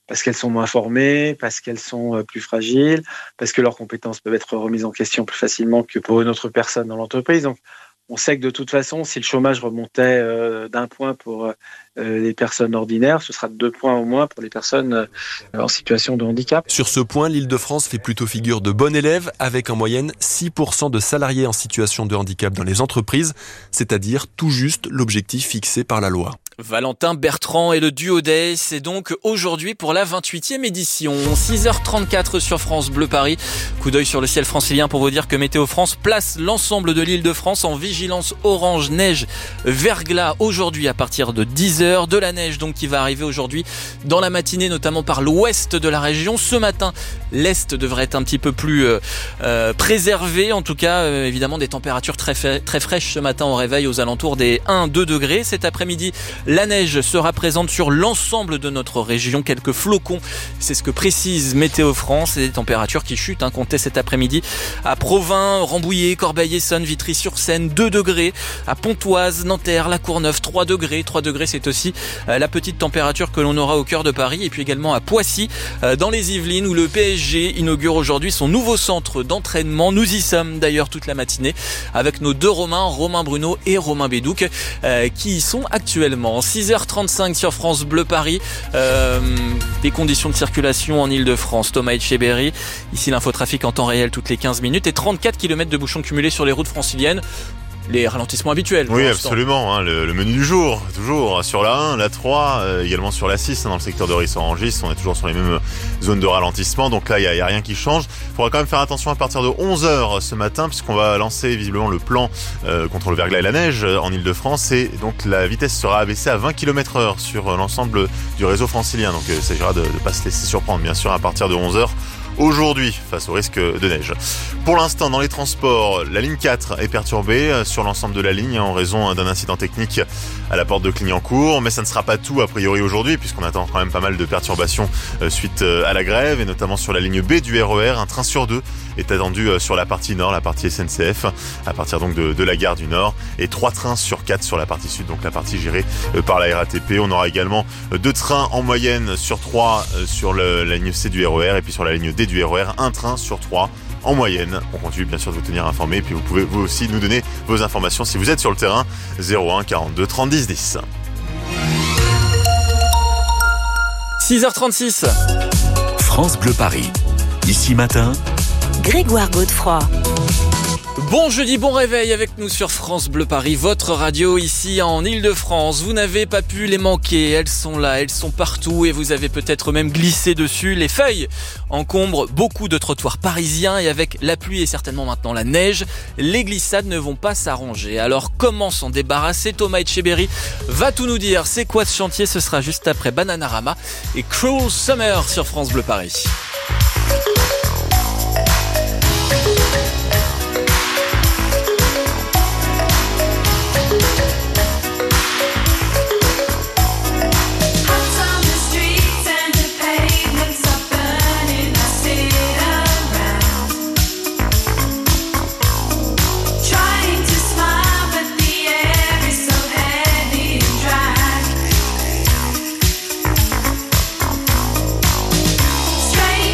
parce qu'elles sont moins formées, parce qu'elles sont plus fragiles, parce que leurs compétences peuvent être remises en question plus facilement que pour une autre personne dans l'entreprise. Donc, on sait que de toute façon, si le chômage remontait euh, d'un point pour euh, les personnes ordinaires, ce sera de deux points au moins pour les personnes euh, en situation de handicap. Sur ce point, l'Île-de-France fait plutôt figure de bon élève, avec en moyenne six pour cent de salariés en situation de handicap dans les entreprises, c'est-à-dire tout juste l'objectif fixé par la loi. Valentin Bertrand et le Duo Day, c'est donc aujourd'hui pour la vingt-huitième édition. six heures trente-quatre sur France Bleu Paris. Coup d'œil sur le ciel francilien pour vous dire que Météo France place l'ensemble de l'Île-de-France en vigilance orange, neige, verglas aujourd'hui à partir de dix heures. De la neige donc qui va arriver aujourd'hui dans la matinée, notamment par l'ouest de la région. Ce matin, l'est devrait être un petit peu plus euh, euh, préservé. En tout cas, euh, évidemment, des températures très, fa- très fraîches ce matin au réveil aux alentours des un à deux degrés. Cet après-midi, la neige sera présente sur l'ensemble de notre région. Quelques flocons, c'est ce que précise Météo France. Et des températures qui chutent, hein, comptez cet après-midi à Provins, Rambouillet, Corbeil-Essonnes, Vitry-sur-Seine, deux degrés. À Pontoise, Nanterre, La Courneuve, trois degrés. trois degrés, c'est aussi euh, la petite température que l'on aura au cœur de Paris. Et puis également à Poissy, euh, dans les Yvelines, où le P S G inaugure aujourd'hui son nouveau centre d'entraînement. Nous y sommes d'ailleurs toute la matinée avec nos deux Romains, Romain Bruno et Romain Bédouc, euh, qui y sont actuellement. six heures trente-cinq sur France Bleu Paris. Euh, des conditions de circulation en Ile-de-France. Thomas Etcheberry. Ici l'infotrafic en temps réel toutes les quinze minutes et trente-quatre kilomètres de bouchons cumulés sur les routes franciliennes. Les ralentissements habituels. Oui, absolument. Hein, le, le menu du jour, toujours sur la un, la trois, euh, également sur la six, hein, dans le secteur de Ris-Orangis. On est toujours sur les mêmes zones de ralentissement. Donc là, il n'y a, a rien qui change. Il faudra quand même faire attention à partir de onze heures ce matin, puisqu'on va lancer visiblement le plan euh, contre le verglas et la neige en Ile-de-France. Et donc la vitesse sera abaissée à vingt kilomètres heure sur l'ensemble du réseau francilien. Donc il s'agira de ne pas se laisser surprendre, bien sûr, à partir de onze heures. Aujourd'hui, face au risque de neige. Pour l'instant, dans les transports, la ligne quatre est perturbée sur l'ensemble de la ligne en raison d'un incident technique à la porte de Clignancourt. Mais ça ne sera pas tout, a priori, aujourd'hui, puisqu'on attend quand même pas mal de perturbations suite à la grève, et notamment sur la ligne B du R E R. Un train sur deux est attendu sur la partie nord, la partie S N C F, à partir donc de, de la gare du Nord, et trois trains sur quatre sur la partie sud, donc la partie gérée par la R A T P. On aura également deux trains en moyenne sur trois sur le, la ligne C du R E R, et puis sur la ligne D du R E R, un train sur trois en moyenne. On continue bien sûr de vous tenir informés, et puis vous pouvez vous aussi nous donner vos informations si vous êtes sur le terrain. Zéro un quarante-deux trente dix dix. six heures trente-six. France Bleu Paris. Ici matin, Grégoire Godefroy. Bon jeudi, bon réveil avec nous sur France Bleu Paris, votre radio ici en Ile-de-France. Vous n'avez pas pu les manquer, elles sont là, elles sont partout et vous avez peut-être même glissé dessus. Les feuilles encombrent beaucoup de trottoirs parisiens et avec la pluie et certainement maintenant la neige, les glissades ne vont pas s'arranger. Alors comment s'en débarrasser? Thomas Etcheberry va tout nous dire. C'est quoi ce chantier? Ce sera juste après Bananarama et Cruel Summer sur France Bleu Paris. Strange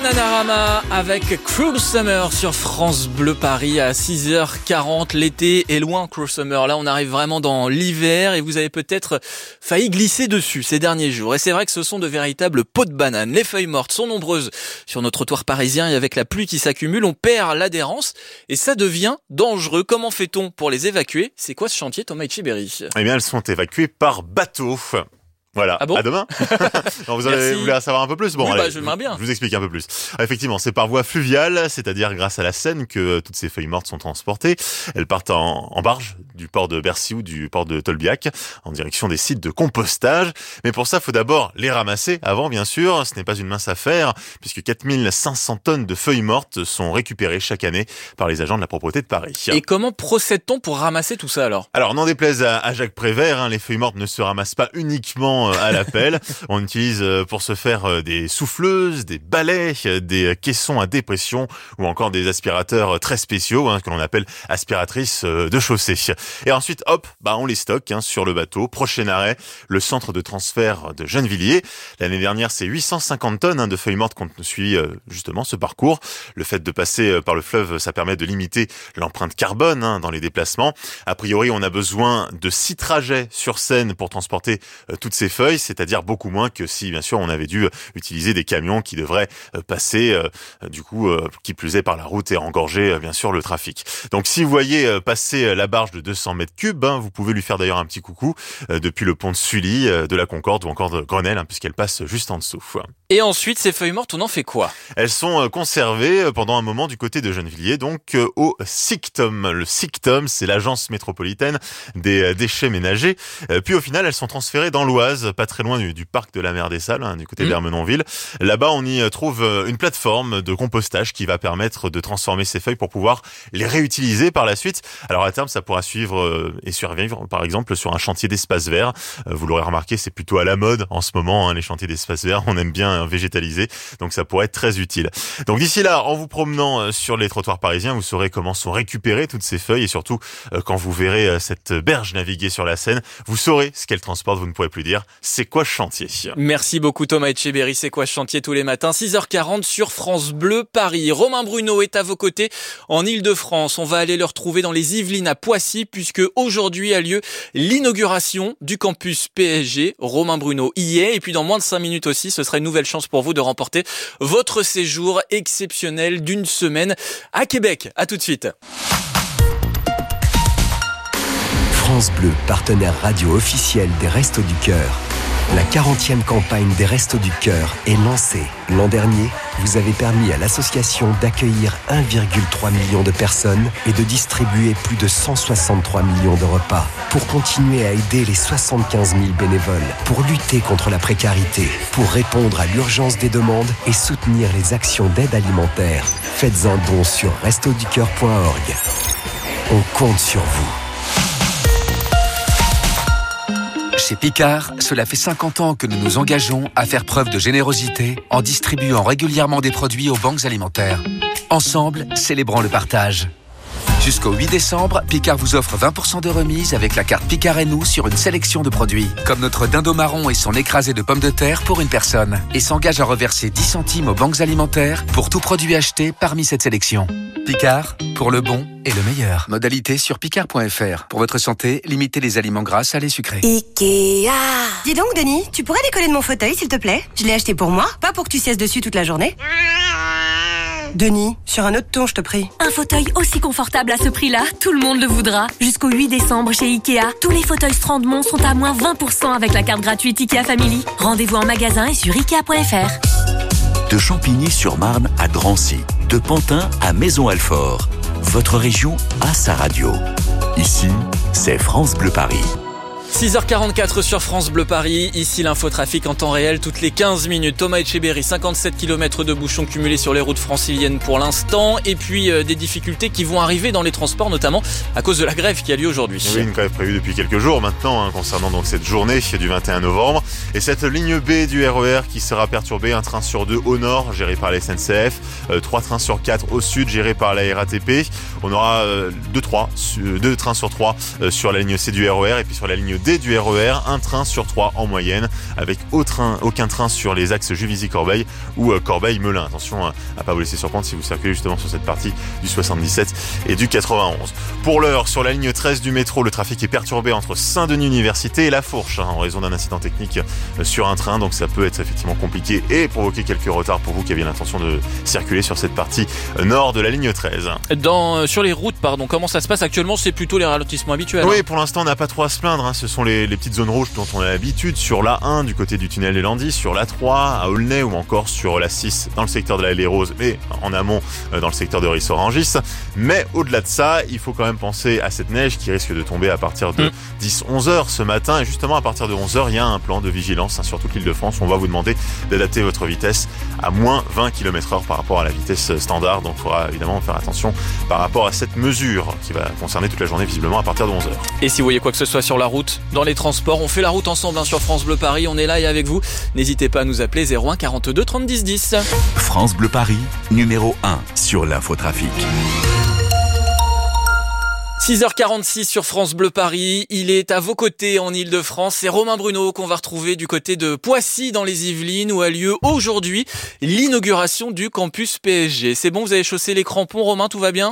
Bananarama avec Cruel Summer sur France Bleu Paris à six heures quarante. L'été est loin, Cruel Summer. Là, on arrive vraiment dans l'hiver et vous avez peut-être failli glisser dessus ces derniers jours. Et c'est vrai que ce sont de véritables pots de banane. Les feuilles mortes sont nombreuses sur nos trottoirs parisiens et avec la pluie qui s'accumule, on perd l'adhérence et ça devient dangereux. Comment fait-on pour les évacuer? C'est quoi ce chantier, Thomas Etcheberry? Eh bien, elles sont évacuées par bateau. Voilà, ah bon à demain. Non, vous avez, voulu en savoir un peu plus? Bon, oui, allez, bah, je m'aimerais bien. Je vous explique un peu plus. Effectivement, c'est par voie fluviale, c'est-à-dire grâce à la Seine que toutes ces feuilles mortes sont transportées. Elles partent en, en barge du port de Bercy ou du port de Tolbiac en direction des sites de compostage. Mais pour ça, il faut d'abord les ramasser avant, bien sûr. Ce n'est pas une mince affaire puisque quatre mille cinq cents tonnes de feuilles mortes sont récupérées chaque année par les agents de la propreté de Paris. Et comment procède-t-on pour ramasser tout ça alors? Alors, n'en déplaise à, à Jacques Prévert, hein, les feuilles mortes ne se ramassent pas uniquement à l'appel. On utilise pour ce faire des souffleuses, des balais, des caissons à dépression ou encore des aspirateurs très spéciaux hein, que l'on appelle aspiratrices de chaussée. Et ensuite, hop, bah on les stocke hein, sur le bateau. Prochain arrêt, le centre de transfert de Gennevilliers. L'année dernière, c'est huit cent cinquante tonnes hein, de feuilles mortes qu'on suit euh, justement ce parcours. Le fait de passer par le fleuve, ça permet de limiter l'empreinte carbone hein, dans les déplacements. A priori, on a besoin de six trajets sur Seine pour transporter euh, toutes ces feuilles, c'est-à-dire beaucoup moins que si, bien sûr, on avait dû utiliser des camions qui devraient euh, passer, euh, du coup, euh, qui plus est par la route et engorger, euh, bien sûr, le trafic. Donc, si vous voyez euh, passer la barge de deux cents mètres cubes, hein, vous pouvez lui faire d'ailleurs un petit coucou euh, depuis le pont de Sully, euh, de la Concorde ou encore de Grenelle, hein, puisqu'elle passe juste en dessous. Et ensuite, ces feuilles mortes, on en fait quoi? Elles sont euh, conservées euh, pendant un moment du côté de Gennevilliers, donc euh, au SICTOM. Le SICTOM, c'est l'agence métropolitaine des euh, déchets ménagers. Euh, puis au final, elles sont transférées dans l'Oise, pas très loin du, du parc de la Mer des Salles, hein, du côté mmh. d'Ermenonville. Là-bas, on y trouve une plateforme de compostage qui va permettre de transformer ces feuilles pour pouvoir les réutiliser par la suite. Alors à terme, ça pourra suivre euh, et survivre, par exemple, sur un chantier d'espace vert. Euh, vous l'aurez remarqué, c'est plutôt à la mode en ce moment, hein, les chantiers d'espace vert. On aime bien végétaliser, donc ça pourrait être très utile. Donc d'ici là, en vous promenant sur les trottoirs parisiens, vous saurez comment sont récupérées toutes ces feuilles et surtout, euh, quand vous verrez cette berge naviguer sur la Seine, vous saurez ce qu'elle transporte, vous ne pourrez plus dire c'est quoi ce chantier. Merci beaucoup Thomas Etcheberry, c'est quoi ce chantier tous les matins, six heures quarante sur France Bleu Paris. Romain Bruno est à vos côtés en Ile-de-France. On va aller le retrouver dans les Yvelines à Poissy puisque aujourd'hui a lieu l'inauguration du campus P S G. Romain Bruno y est et puis dans moins de cinq minutes aussi, ce sera une nouvelle chance pour vous de remporter votre séjour exceptionnel d'une semaine à Québec. À tout de suite. France Bleu, partenaire radio officiel des Restos du Cœur. La quarantième campagne des Restos du Cœur est lancée. L'an dernier, vous avez permis à l'association d'accueillir un virgule trois million de personnes et de distribuer plus de cent soixante-trois millions de repas. Pour continuer à aider les soixante-quinze mille bénévoles, pour lutter contre la précarité, pour répondre à l'urgence des demandes et soutenir les actions d'aide alimentaire, faites un don sur restos du cœur point org. On compte sur vous. Chez Picard, cela fait cinquante ans que nous nous engageons à faire preuve de générosité en distribuant régulièrement des produits aux banques alimentaires. Ensemble, célébrons le partage. Jusqu'au huit décembre, Picard vous offre vingt pour cent de remise avec la carte Picard et nous sur une sélection de produits, comme notre dindon marron et son écrasé de pommes de terre pour une personne, et s'engage à reverser dix centimes aux banques alimentaires pour tout produit acheté parmi cette sélection. Picard, pour le bon et le meilleur. Modalité sur picard point f r. Pour votre santé, limitez les aliments gras, salés, sucrés. Ikea. Dis donc, Denis, tu pourrais décoller de mon fauteuil, s'il te plaît? Je l'ai acheté pour moi, pas pour que tu sièges dessus toute la journée. Denis, sur un autre ton, je te prie. Un fauteuil aussi confortable à ce prix-là, tout le monde le voudra. Jusqu'au huit décembre chez Ikea, tous les fauteuils Strandmont sont à moins vingt pour cent avec la carte gratuite Ikea Family. Rendez-vous en magasin et sur ikea point f r. De Champigny-sur-Marne à Drancy, de Pantin à Maison-Alfort. Votre région a sa radio. Ici, c'est France Bleu Paris. six heures quarante-quatre sur France Bleu Paris, ici l'infotrafic en temps réel toutes les quinze minutes. Thomas Etcheberry, cinquante-sept kilomètres de bouchons cumulés sur les routes franciliennes pour l'instant et puis euh, des difficultés qui vont arriver dans les transports notamment à cause de la grève qui a lieu aujourd'hui. Oui, une grève prévue depuis quelques jours maintenant hein, concernant donc cette journée du vingt et un novembre et cette ligne B du R E R qui sera perturbée, un train sur deux au nord géré par la S N C F, euh, trois trains sur quatre au sud gérés par la R A T P. On aura euh, deux, trois, deux trains sur trois euh, sur la ligne C du R E R et puis sur la ligne D D du R E R, un train sur trois en moyenne, avec aucun, aucun train sur les axes Juvisy-Corbeil ou Corbeil-Melun. Attention à ne pas vous laisser surprendre si vous circulez justement sur cette partie du soixante-dix-sept et du quatre-vingt-onze. Pour l'heure, sur la ligne treize du métro, le trafic est perturbé entre Saint-Denis-Université et La Fourche, hein, en raison d'un incident technique sur un train, donc ça peut être effectivement compliqué et provoquer quelques retards pour vous qui aviez l'intention de circuler sur cette partie nord de la ligne treize. Dans, sur les routes, pardon, comment ça se passe actuellement? C'est plutôt les ralentissements habituels. Oui, hein. pour l'instant, on n'a pas trop à se plaindre, hein. Ce sont les, les petites zones rouges dont on a l'habitude, sur l'A un du côté du tunnel des Landis, sur l'A trois à Aulnay ou encore sur l'A six dans le secteur de la Les Roses et en amont dans le secteur de Rissorangis. Mais au-delà de ça, il faut quand même penser à cette neige qui risque de tomber à partir de mmh. dix à onze heures ce matin. Et justement, à partir de onze heures, il y a un plan de vigilance hein, sur toute l'île de France. On va vous demander d'adapter votre vitesse à moins vingt kilomètres heure par rapport à la vitesse standard. Donc il faudra évidemment faire attention par rapport à cette mesure qui va concerner toute la journée visiblement à partir de onze heures. Et si vous voyez quoi que ce soit sur la route, dans les transports, on fait la route ensemble hein, sur France Bleu Paris. On est là et avec vous. N'hésitez pas à nous appeler zéro un quarante-deux trente dix dix. France Bleu Paris, numéro un sur l'infotrafic. six heures quarante-six sur France Bleu Paris. Il est à vos côtés en Ile-de-France. C'est Romain Bruno qu'on va retrouver du côté de Poissy dans les Yvelines où a lieu aujourd'hui l'inauguration du campus P S G. C'est bon, vous avez chaussé les crampons, Romain, tout va bien ?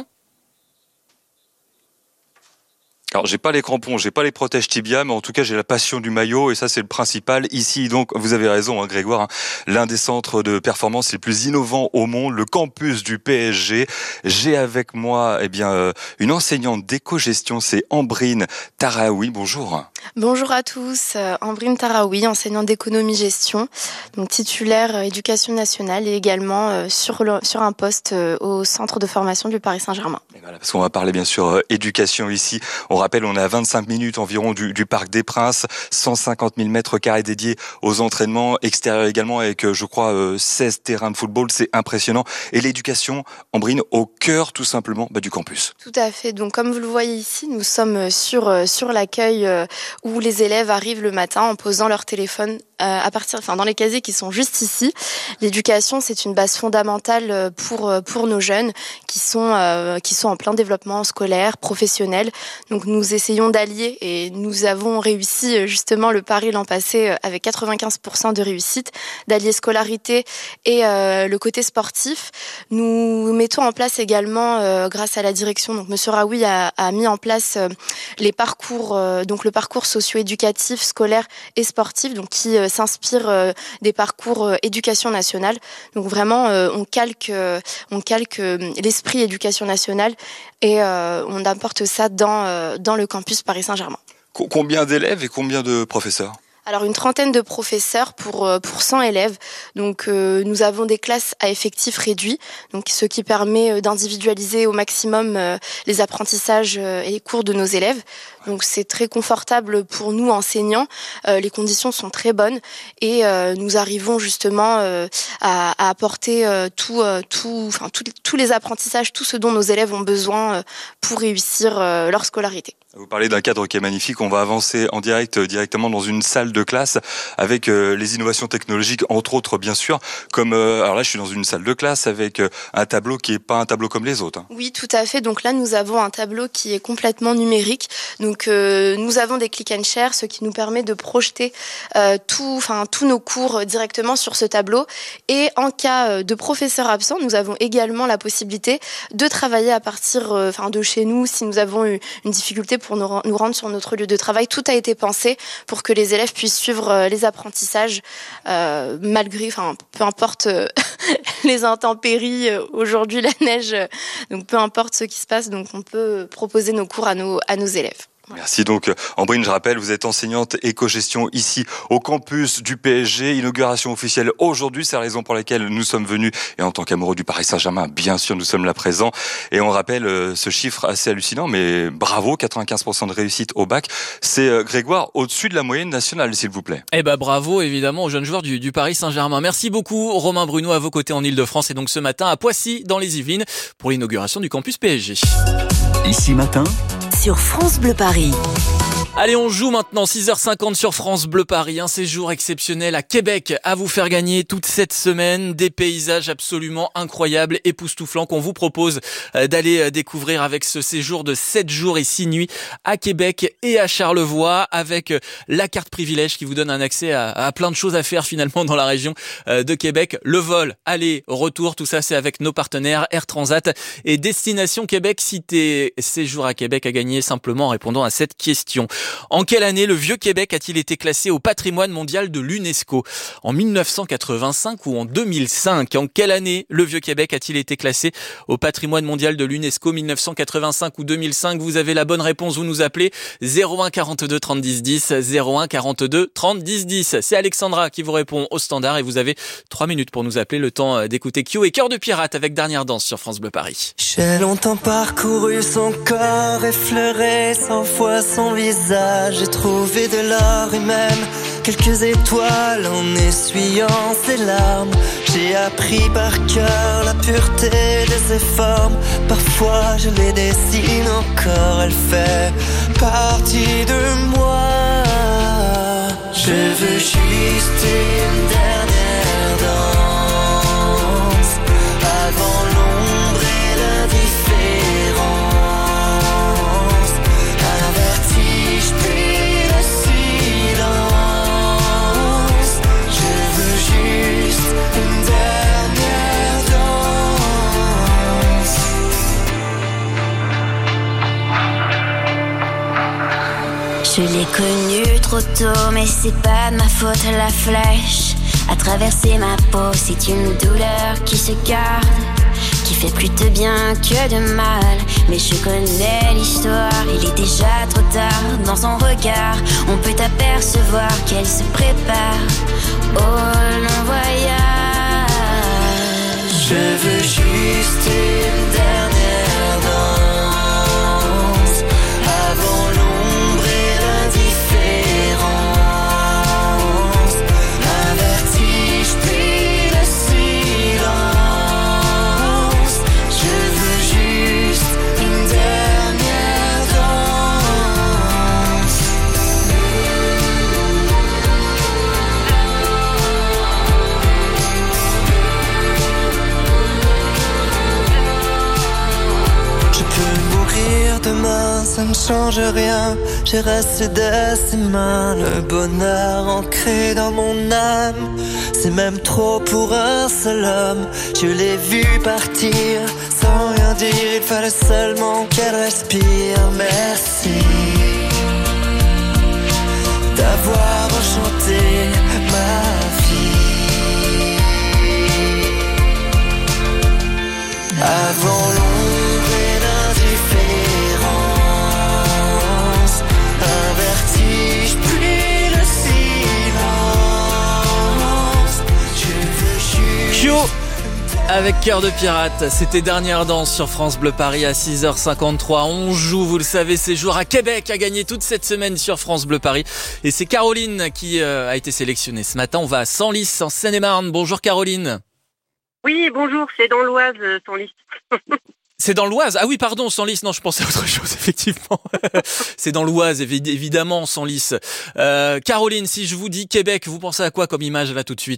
Alors j'ai pas les crampons, j'ai pas les protèges tibia, mais en tout cas j'ai la passion du maillot et ça c'est le principal. Ici donc, vous avez raison hein, Grégoire, hein, l'un des centres de performance les plus innovants au monde, le campus du P S G. J'ai avec moi eh bien euh, une enseignante d'éco-gestion, c'est Ambrine Taraoui. Bonjour. Bonjour à tous, euh, Ambrine Taraoui, enseignante d'économie-gestion, donc titulaire euh, éducation nationale et également euh, sur, le, sur un poste euh, au centre de formation du Paris Saint-Germain. Et voilà, parce qu'on va parler bien sûr euh, éducation ici. On rappelle, on est à vingt-cinq minutes environ du, du Parc des Princes, cent cinquante mille mètres carrés dédiés aux entraînements extérieurs également avec, je crois, euh, seize terrains de football, c'est impressionnant. Et l'éducation, Ambrine, au cœur tout simplement bah, du campus. Tout à fait, donc comme vous le voyez ici, nous sommes sur, euh, sur l'accueil euh, où les élèves arrivent le matin en posant leur téléphone euh, à partir, enfin dans les casiers qui sont juste ici. L'éducation, c'est une base fondamentale pour pour nos jeunes qui sont euh, qui sont en plein développement scolaire, professionnel. Donc nous essayons d'allier et nous avons réussi justement le pari l'an passé avec quatre-vingt-quinze pour cent de réussite, d'allier scolarité et euh, le côté sportif. Nous mettons en place également, euh, grâce à la direction, donc Monsieur Raoui a, a mis en place euh, les parcours, euh, donc le parcours socio-éducatif, scolaire et sportif, donc qui euh, s'inspire euh, des parcours euh, éducation nationale. Donc vraiment, euh, on calque, euh, on calque euh, l'esprit éducation nationale et euh, on apporte ça dans euh, dans le campus Paris Saint-Germain. Combien d'élèves et combien de professeurs ? Alors une trentaine de professeurs pour pour cent élèves. Donc euh, nous avons des classes à effectifs réduits, donc ce qui permet d'individualiser au maximum euh, les apprentissages euh, et les cours de nos élèves. Donc c'est très confortable pour nous enseignants. Euh, les conditions sont très bonnes et euh, nous arrivons justement euh, à, à apporter euh, tout euh, tout enfin tout, tous les apprentissages, tout ce dont nos élèves ont besoin euh, pour réussir euh, leur scolarité. Vous parlez d'un cadre qui est magnifique. On va avancer en direct euh, directement dans une salle de classe avec euh, les innovations technologiques, entre autres bien sûr. Comme euh, alors là, je suis dans une salle de classe avec euh, un tableau qui est pas un tableau comme les autres. Hein. Oui, tout à fait. Donc là, nous avons un tableau qui est complètement numérique. Donc euh, nous avons des click and share, ce qui nous permet de projeter euh, tout, enfin tous nos cours directement sur ce tableau. Et en cas de professeur absent, nous avons également la possibilité de travailler à partir, euh, enfin de chez nous, si nous avons eu une difficulté pour nous, nous rendre sur notre lieu de travail. Tout a été pensé pour que les élèves puissent suivre les apprentissages euh, malgré, enfin peu importe euh, les intempéries, euh, aujourd'hui la neige, euh, donc peu importe ce qui se passe, donc on peut proposer nos cours à nos, à nos élèves. Merci donc Ambrine, je rappelle, vous êtes enseignante éco-gestion ici au campus du P S G, inauguration officielle aujourd'hui, c'est la raison pour laquelle nous sommes venus et en tant qu'amoureux du Paris Saint-Germain, bien sûr nous sommes là présents et on rappelle euh, ce chiffre assez hallucinant mais bravo, quatre-vingt-quinze pour cent de réussite au bac, c'est euh, Grégoire au-dessus de la moyenne nationale s'il vous plaît. Eh ben bravo évidemment aux jeunes joueurs du, du Paris Saint-Germain. Merci beaucoup Romain Bruno à vos côtés en Ile-de-France et donc ce matin à Poissy dans les Yvelines pour l'inauguration du campus P S G. Ici matin sur France Bleu Paris. Allez, on joue maintenant, six heures cinquante sur France Bleu Paris. Un séjour exceptionnel à Québec à vous faire gagner toute cette semaine. Des paysages absolument incroyables, époustouflants qu'on vous propose d'aller découvrir avec ce séjour de sept jours et six nuits à Québec et à Charlevoix, avec la carte privilège qui vous donne un accès à, à plein de choses à faire finalement dans la région de Québec. Le vol, aller, retour, tout ça c'est avec nos partenaires Air Transat et Destination Québec. Citez séjour à Québec à gagner simplement en répondant à cette question. En quelle année le Vieux-Québec a-t-il été classé au patrimoine mondial de l'UNESCO ? En mille neuf cent quatre-vingt-cinq ou en deux mille cinq ? En quelle année le Vieux-Québec a-t-il été classé au patrimoine mondial de l'UNESCO ? mille neuf cent quatre-vingt-cinq ou deux mille cinq ? Vous avez la bonne réponse, vous nous appelez zéro un quarante-deux trente dix dix, zéro un quarante-deux trente dix dix. C'est Alexandra qui vous répond au standard et vous avez trois minutes pour nous appeler, le temps d'écouter Q et Cœur de Pirate avec Dernière Danse sur France Bleu Paris. J'ai longtemps parcouru son corps, effleuré cent fois son visage. J'ai trouvé de l'or et même quelques étoiles en essuyant ses larmes. J'ai appris par cœur la pureté de ses formes. Parfois je les dessine encore, elle fait partie de moi. Je veux juste une dernière danse avant l'ombre et l'indifférence. Un vertige puis le silence. Je veux juste une dernière danse. Je l'ai connue trop tôt, mais c'est pas de ma faute, la flèche a traversé ma peau. C'est une douleur qui se garde, qui fait plus de bien que de mal. Mais je connais l'histoire, il est déjà trop tard. Dans son regard, on peut apercevoir qu'elle se prépare au long voyage. Je veux juste une dernière danse avant l'ombre et l'indifférence. Un vertige puis le silence. Je veux juste une dernière danse. Je peux mourir demain, ça ne change rien. J'ai resté de ses mains, le bonheur ancré dans mon âme. C'est même trop pour un seul homme. Je l'ai vu partir sans rien dire, il fallait seulement qu'elle respire. Merci d'avoir enchanté ma vie. Avant l'ombre et l'indifférence, un vertige puis le silence. Je veux juste Kyo avec Cœur de Pirate, c'était Dernière Danse sur France Bleu Paris à six heures cinquante-trois. On joue, vous le savez, séjour à Québec à gagner toute cette semaine sur France Bleu Paris. Et c'est Caroline qui euh, a été sélectionnée ce matin. On va à Senlis en Seine-et-Marne. Bonjour Caroline. Oui, bonjour, c'est dans l'Oise, Senlis. C'est dans l'Oise. Ah oui, pardon, Senlis. Non, je pensais à autre chose, effectivement. C'est dans l'Oise, évi- évidemment, Senlis. Euh, Caroline, si je vous dis Québec, vous pensez à quoi comme image là tout de suite ?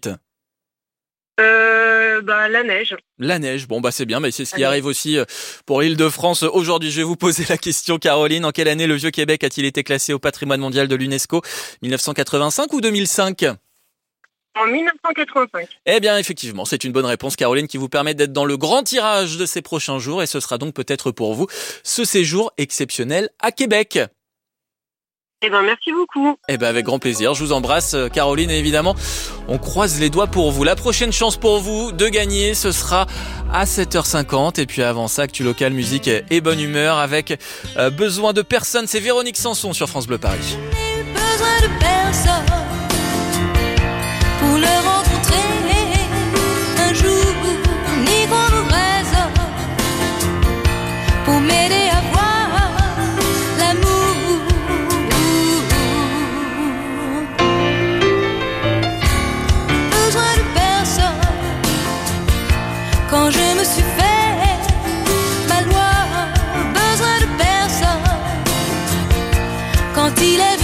Euh, bah, la neige. La neige, bon bah c'est bien, mais c'est ce qui arrive aussi pour l'Île-de-France. Aujourd'hui, je vais vous poser la question, Caroline. En quelle année le Vieux-Québec a-t-il été classé au patrimoine mondial de l'UNESCO ? mille neuf cent quatre-vingt-cinq ou deux mille cinq ? En mille neuf cent quatre-vingt-cinq. Eh bien, effectivement, c'est une bonne réponse, Caroline, qui vous permet d'être dans le grand tirage de ces prochains jours. Et ce sera donc peut-être pour vous ce séjour exceptionnel à Québec. Eh ben, merci beaucoup. Eh ben, avec grand plaisir. Je vous embrasse, Caroline, et évidemment, on croise les doigts pour vous. La prochaine chance pour vous de gagner, ce sera à sept heures cinquante. Et puis avant ça, actu local, musique et bonne humeur avec euh, Besoin de personne. C'est Véronique Sanson sur France Bleu Paris. Besoin de personne pour le rencontrer un jour, ni qu'on nous raisonne pour m'aider à voir l'amour. Besoin de personne quand je me suis fait ma loi. Besoin de personne quand il est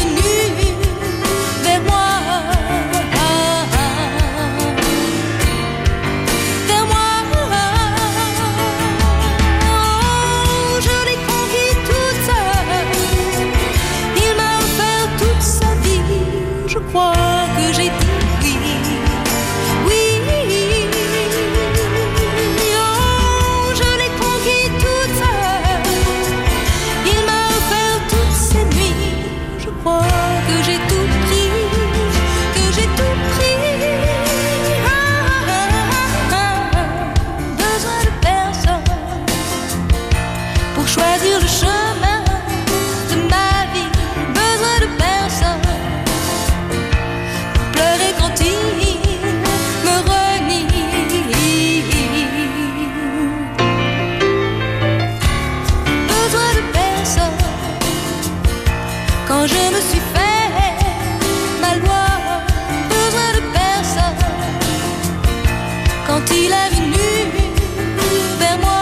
si la venue vers moi.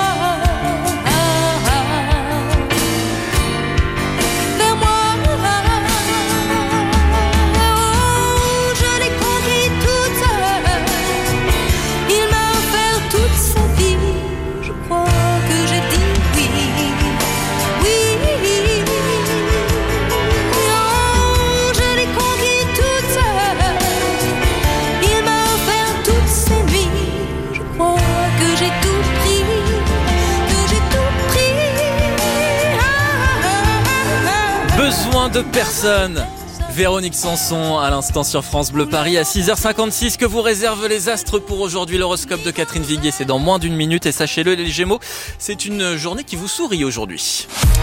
Besoin de personne. Véronique Sanson à l'instant sur France Bleu Paris à six heures cinquante-six. Que vous réservent les astres pour aujourd'hui? L'horoscope de Catherine Viguier, c'est dans moins d'une minute. Et sachez-le, les Gémeaux, c'est une journée qui vous sourit aujourd'hui.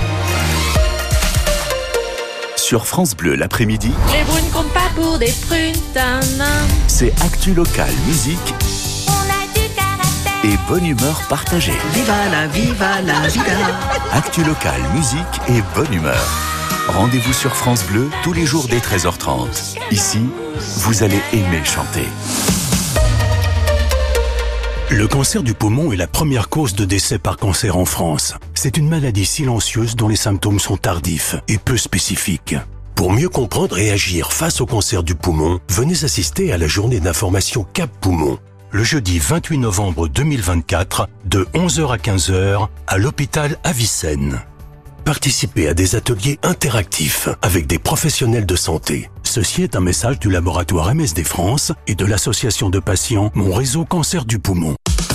Sur France Bleu l'après-midi, Les brunes comptent pas pour des prunes. Tana. c'est Actu Local Musique On a du caractère. et bonne humeur partagée. Viva la, viva la vida. Actu Local Musique et bonne humeur. Rendez-vous sur France Bleu tous les jours dès treize heures trente. Ici, vous allez aimer chanter. Le cancer du poumon est la première cause de décès par cancer en France. C'est une maladie silencieuse dont les symptômes sont tardifs et peu spécifiques. Pour mieux comprendre et agir face au cancer du poumon, venez assister à la journée d'information Cap Poumon, le jeudi vingt-huit novembre deux mille vingt-quatre, de onze heures à quinze heures, à l'hôpital Avicenne. Participez à des ateliers interactifs avec des professionnels de santé. Ceci est un message du laboratoire M S D France et de l'association de patients Mon Réseau Cancer du Poumon.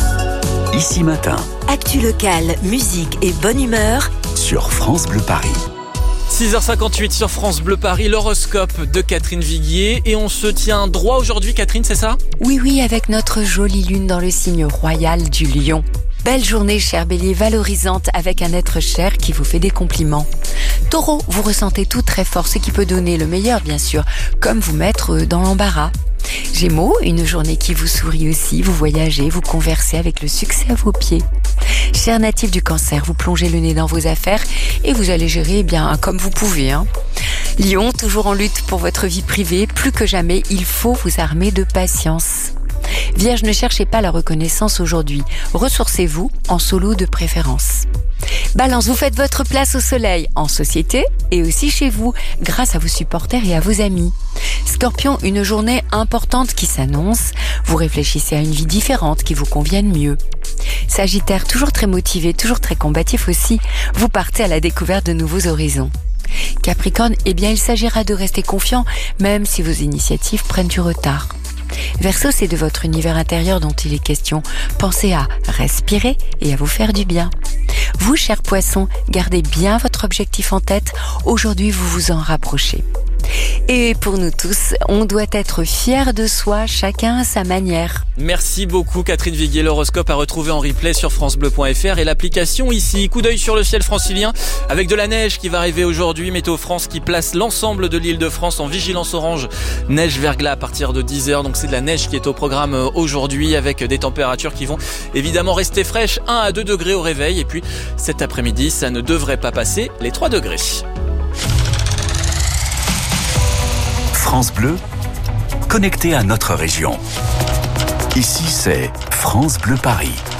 Ici matin, Actu locale, musique et bonne humeur sur France Bleu Paris. six heures cinquante-huit sur France Bleu Paris, l'horoscope de Catherine Viguier. Et on se tient droit aujourd'hui, Catherine, c'est ça? Oui, oui, avec notre jolie lune dans le signe royal du lion. Belle journée, cher Bélier, valorisante avec un être cher qui vous fait des compliments. Taureau, vous ressentez tout très fort, ce qui peut donner le meilleur, bien sûr, comme vous mettre dans l'embarras. Gémeaux, une journée qui vous sourit aussi, vous voyagez, vous conversez avec le succès à vos pieds. Cher natif du cancer, vous plongez le nez dans vos affaires et vous allez gérer eh bien comme vous pouvez. Hein. Lion, toujours en lutte pour votre vie privée, plus que jamais, il faut vous armer de patience. Vierge, ne cherchez pas la reconnaissance aujourd'hui. Ressourcez-vous en solo de préférence. Balance, vous faites votre place au soleil, en société et aussi chez vous, grâce à vos supporters et à vos amis. Scorpion, une journée importante qui s'annonce. Vous réfléchissez à une vie différente qui vous convienne mieux. Sagittaire, toujours très motivé, toujours très combatif aussi. Vous partez à la découverte de nouveaux horizons. Capricorne, eh bien il s'agira de rester confiant, même si vos initiatives prennent du retard. Verseau, c'est de votre univers intérieur dont il est question. Pensez à respirer et à vous faire du bien. Vous, chers poissons, gardez bien votre objectif en tête. Aujourd'hui, vous vous en rapprochez. Et pour nous tous, on doit être fiers de soi, chacun à sa manière. Merci beaucoup Catherine Viguier. L'horoscope à retrouver en replay sur francebleu point fr et l'application ici. Coup d'œil sur le ciel francilien avec de la neige qui va arriver aujourd'hui. Météo France qui place l'ensemble de l'île de France en vigilance orange. Neige verglas à partir de dix heures. Donc c'est de la neige qui est au programme aujourd'hui avec des températures qui vont évidemment rester fraîches. un à deux degrés au réveil. Et puis cet après-midi, ça ne devrait pas passer les trois degrés. France Bleu, connecté à notre région. Ici, c'est France Bleu Paris.